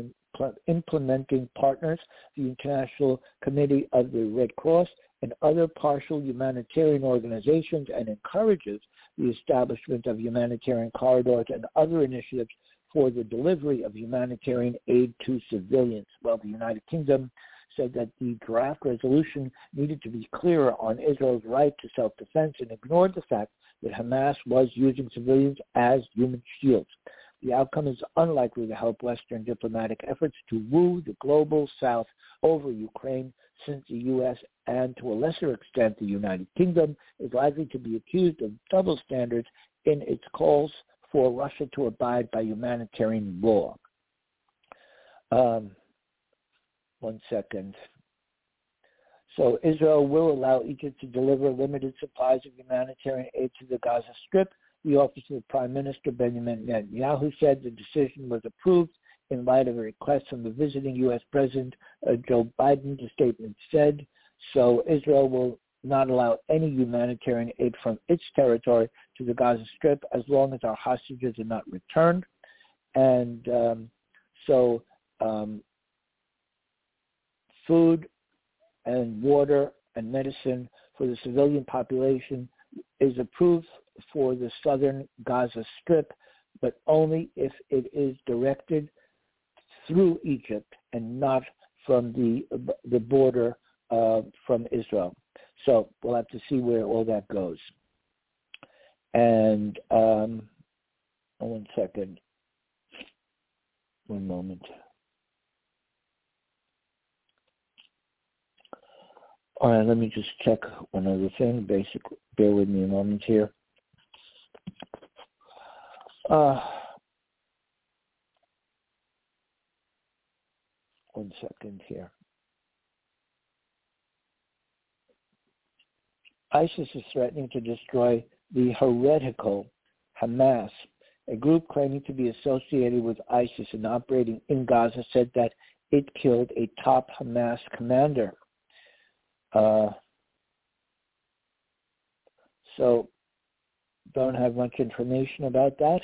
implementing partners, the International Committee of the Red Cross, and other partial humanitarian organizations, and encourages the establishment of humanitarian corridors and other initiatives for the delivery of humanitarian aid to civilians. Well, the United Kingdom said that the draft resolution needed to be clearer on Israel's right to self-defense and ignored the fact that Hamas was using civilians as human shields. The outcome is unlikely to help Western diplomatic efforts to woo the global South over Ukraine, since the U.S. and to a lesser extent the United Kingdom is likely to be accused of double standards in its calls for Russia to abide by humanitarian law. 1 second. So Israel will allow Egypt to deliver limited supplies of humanitarian aid to the Gaza Strip. The office of Prime Minister Benjamin Netanyahu said the decision was approved in light of a request from the visiting U.S. President Joe Biden, the statement said. So Israel will not allow any humanitarian aid from its territory to the Gaza Strip as long as our hostages are not returned. And food and water and medicine for the civilian population is approved for the southern Gaza Strip, but only if it is directed through Egypt and not from the border from Israel. So we'll have to see where all that goes. And 1 second. 1 moment. All right, let me just check one other thing. Basically, bear with me a moment here. 1 second here. ISIS is threatening to destroy the heretical Hamas. A group claiming to be associated with ISIS and operating in Gaza said that it killed a top Hamas commander. So don't have much information about that.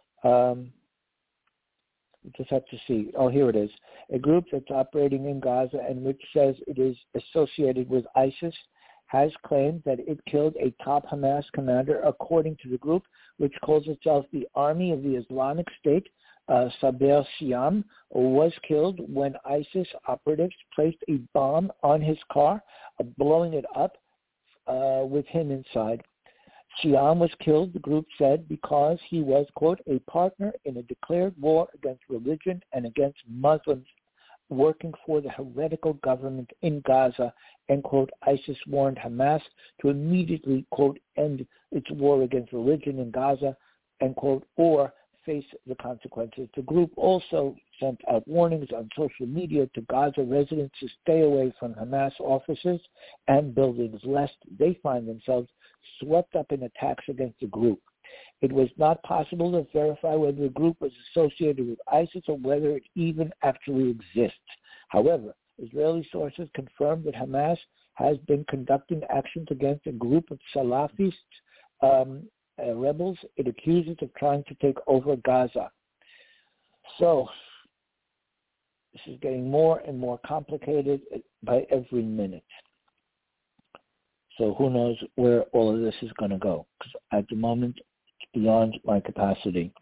We just have to see. Oh, here it is. A group that's operating in Gaza and which says it is associated with ISIS has claimed that it killed a top Hamas commander, according to the group, which calls itself the Army of the Islamic State. Sabir Siam was killed when ISIS operatives placed a bomb on his car, blowing it up with him inside. Siam was killed, the group said, because he was, quote, a partner in a declared war against religion and against Muslims working for the heretical government in Gaza, end quote. ISIS warned Hamas to immediately, quote, end its war against religion in Gaza, end quote, or face the consequences. The group also sent out warnings on social media to Gaza residents to stay away from Hamas offices and buildings lest they find themselves swept up in attacks against the group. It was not possible to verify whether the group was associated with ISIS or whether it even actually exists. However, Israeli sources confirmed that Hamas has been conducting actions against a group of Salafists rebels it accuses of trying to take over Gaza. So this is getting more and more complicated by every minute. So who knows where all of this is going to go? Because at the moment, it's beyond my capacity.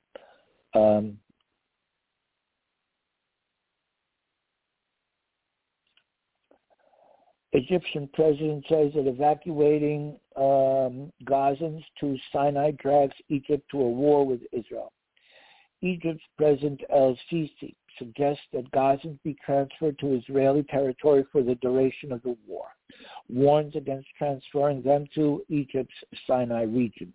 Egyptian president says that evacuating Gazans to Sinai drags Egypt to a war with Israel. Egypt's President El-Sisi suggests that Gazans be transferred to Israeli territory for the duration of the war, warns against transferring them to Egypt's Sinai region.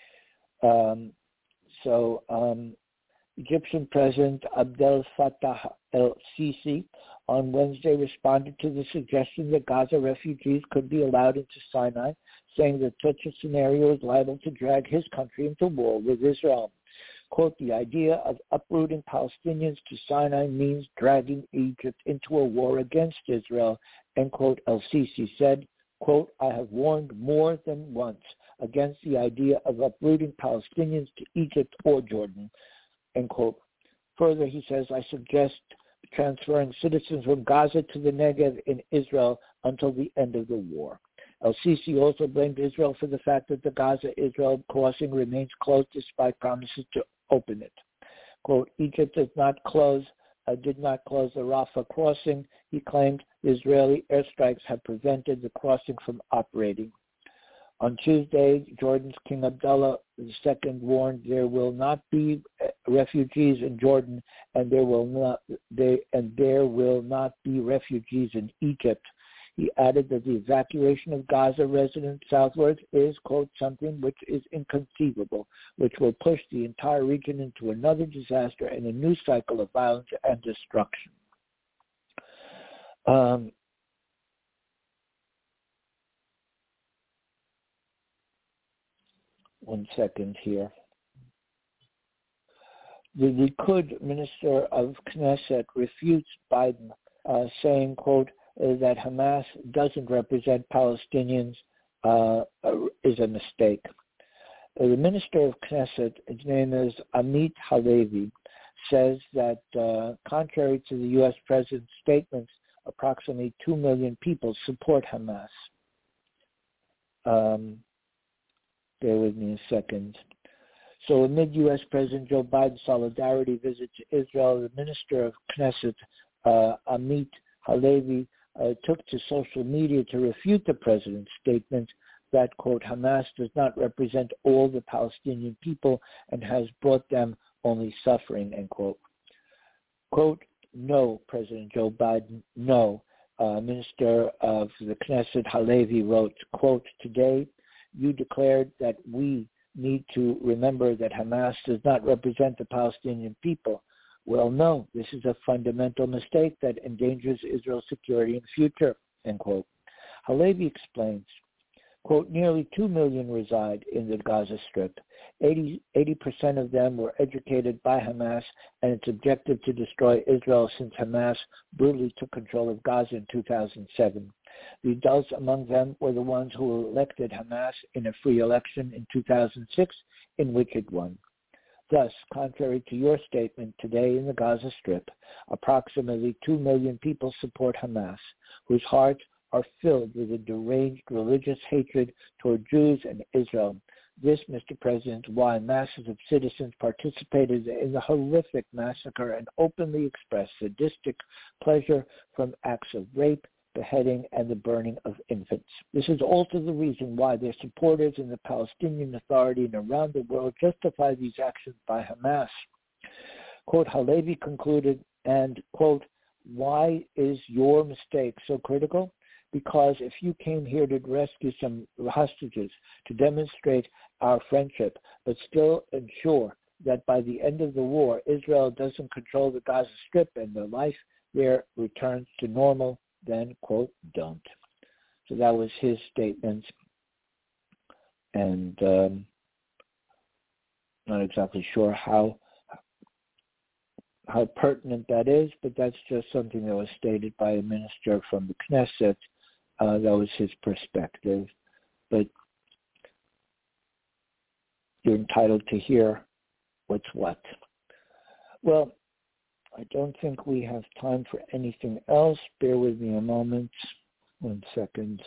Egyptian President Abdel Fattah el-Sisi on Wednesday responded to the suggestion that Gaza refugees could be allowed into Sinai, saying that such a scenario is liable to drag his country into war with Israel. Quote, the idea of uprooting Palestinians to Sinai means dragging Egypt into a war against Israel, end quote, El-Sisi said. Quote, I have warned more than once against the idea of uprooting Palestinians to Egypt or Jordan, end quote. Further, he says, I suggest transferring citizens from Gaza to the Negev in Israel until the end of the war. El-Sisi also blamed Israel for the fact that the Gaza-Israel crossing remains closed despite promises to open it. Quote, Egypt did not close the Rafah crossing. He claimed the Israeli airstrikes have prevented the crossing from operating. On Tuesday, Jordan's King Abdullah II warned there will not be refugees in Jordan, and there will not be refugees in Egypt. He added that the evacuation of Gaza residents southwards is, quote, something which is inconceivable, which will push the entire region into another disaster and a new cycle of violence and destruction. 1 second here. The Likud minister of Knesset refutes Biden, saying, quote, that Hamas doesn't represent Palestinians is a mistake. The minister of Knesset, his name is Amit Halevi, says that contrary to the U.S. president's statements, approximately 2 million people support Hamas. Bear with me a second. So amid U.S. President Joe Biden's solidarity visit to Israel, the minister of Knesset, Amit Halevi, took to social media to refute the president's statement that, quote, Hamas does not represent all the Palestinian people and has brought them only suffering, end quote. Quote, no, President Joe Biden, no. Minister of the Knesset Halevi wrote, quote, today you declared that we need to remember that Hamas does not represent the Palestinian people. Well, no, this is a fundamental mistake that endangers Israel's security and future, end quote. Halevi explains, quote, nearly 2 million reside in the Gaza Strip. 80% of them were educated by Hamas and its objective to destroy Israel since Hamas brutally took control of Gaza in 2007. The adults among them were the ones who elected Hamas in a free election in 2006 in which it won. Thus, contrary to your statement today in the Gaza Strip, approximately 2 million people support Hamas, whose hearts are filled with a deranged religious hatred toward Jews and Israel. This, Mr. President, is why masses of citizens participated in the horrific massacre and openly expressed sadistic pleasure from acts of rape, beheading, and the burning of infants. This is also the reason why their supporters in the Palestinian Authority and around the world justify these actions by Hamas. Quote, Halevi concluded, and, quote, why is your mistake so critical? Because if you came here to rescue some hostages, to demonstrate our friendship, but still ensure that by the end of the war, Israel doesn't control the Gaza Strip and their life there returns to normal, then, quote, don't. So that was his statement. And not exactly sure how pertinent that is, but that's just something that was stated by a minister from the Knesset. That was his perspective. But you're entitled to hear what's what. Well, I don't think we have time for anything else. Bear with me a moment. 1 second.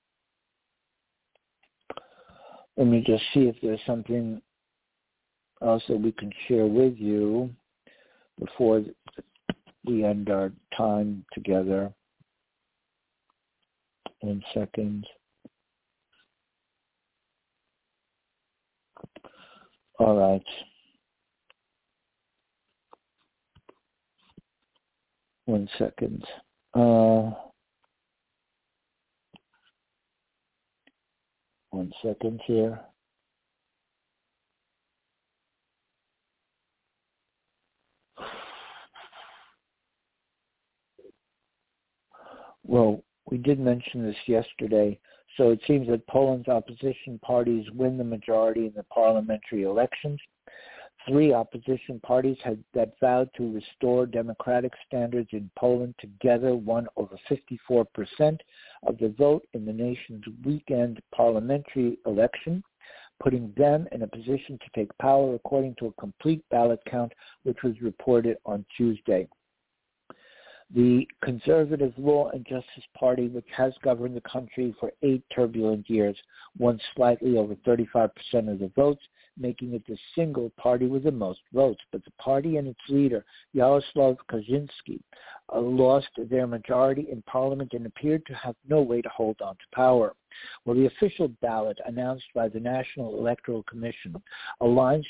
Let me just see if there's something else that we can share with you before we end our time together. 1 second. All right. One second. 1 second here. Well, we did mention this yesterday. So it seems that Poland's opposition parties win the majority in the parliamentary elections. 3 opposition parties that vowed to restore democratic standards in Poland together won over 54% of the vote in the nation's weekend parliamentary election, putting them in a position to take power according to a complete ballot count, which was reported on Tuesday. The Conservative Law and Justice Party, which has governed the country for 8 turbulent years, won slightly over 35% of the votes, making it the single party with the most votes. But the party and its leader, Jarosław Kaczynski, lost their majority in parliament and appeared to have no way to hold on to power. Well, the official ballot announced by the National Electoral Commission aligns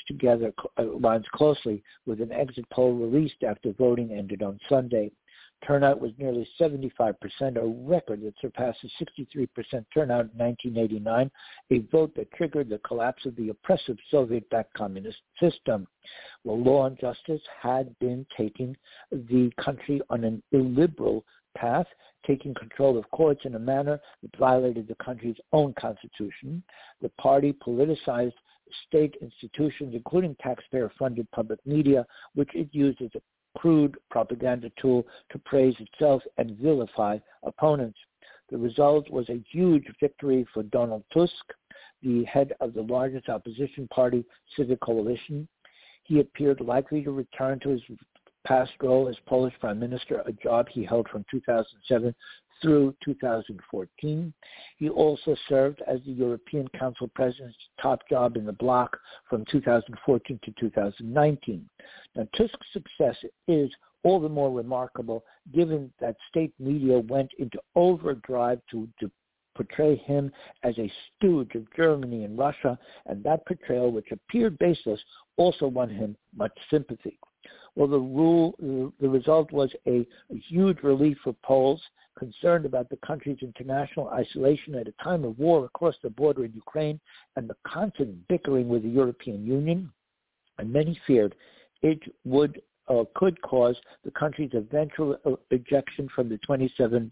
closely with an exit poll released after voting ended on Sunday. Turnout was nearly 75%, a record that surpasses 63% turnout in 1989, a vote that triggered the collapse of the oppressive Soviet-backed communist system. Well, Law and Justice had been taking the country on an illiberal path, taking control of courts in a manner that violated the country's own constitution. The party politicized state institutions, including taxpayer-funded public media, which it used as a crude propaganda tool to praise itself and vilify opponents. The result was a huge victory for Donald Tusk, the head of the largest opposition party, Civic Coalition. He appeared likely to return to his past role as Polish Prime Minister, a job he held from 2007 through 2014. He also served as the European Council President's top job in the bloc from 2014 to 2019. Now, Tusk's success is all the more remarkable given that state media went into overdrive to portray him as a stooge of Germany and Russia, and that portrayal, which appeared baseless, also won him much sympathy. Well, the result was a huge relief for Poles concerned about the country's international isolation at a time of war across the border in Ukraine and the constant bickering with the European Union. And many feared it could cause the country's eventual ejection from the 27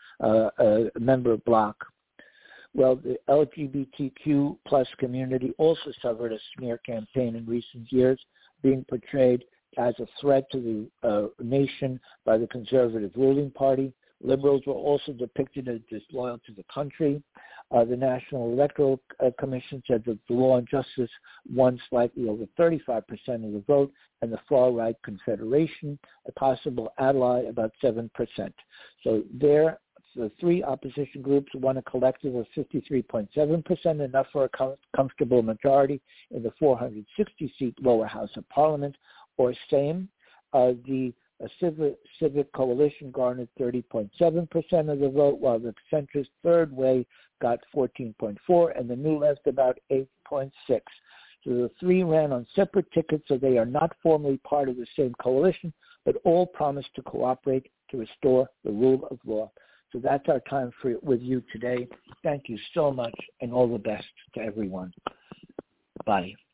member bloc. Well, the LGBTQ plus community also suffered a smear campaign in recent years, being portrayed as a threat to the nation by the conservative ruling party. Liberals were also depicted as disloyal to the country. The National Electoral Commission said that the Law and Justice won slightly over 35% of the vote, and the far-right Confederation, a possible ally, about 7%. So the 3 opposition groups won a collective of 53.7%, enough for a comfortable majority in the 460-seat lower house of parliament, or same. The Civic Coalition garnered 30.7% of the vote, while the centrist Third Way got 14.4%, and the New Left about 8.6%. So the 3 ran on separate tickets, so they are not formally part of the same coalition, but all promised to cooperate to restore the rule of law. So that's our time with you today. Thank you so much, and all the best to everyone. Bye.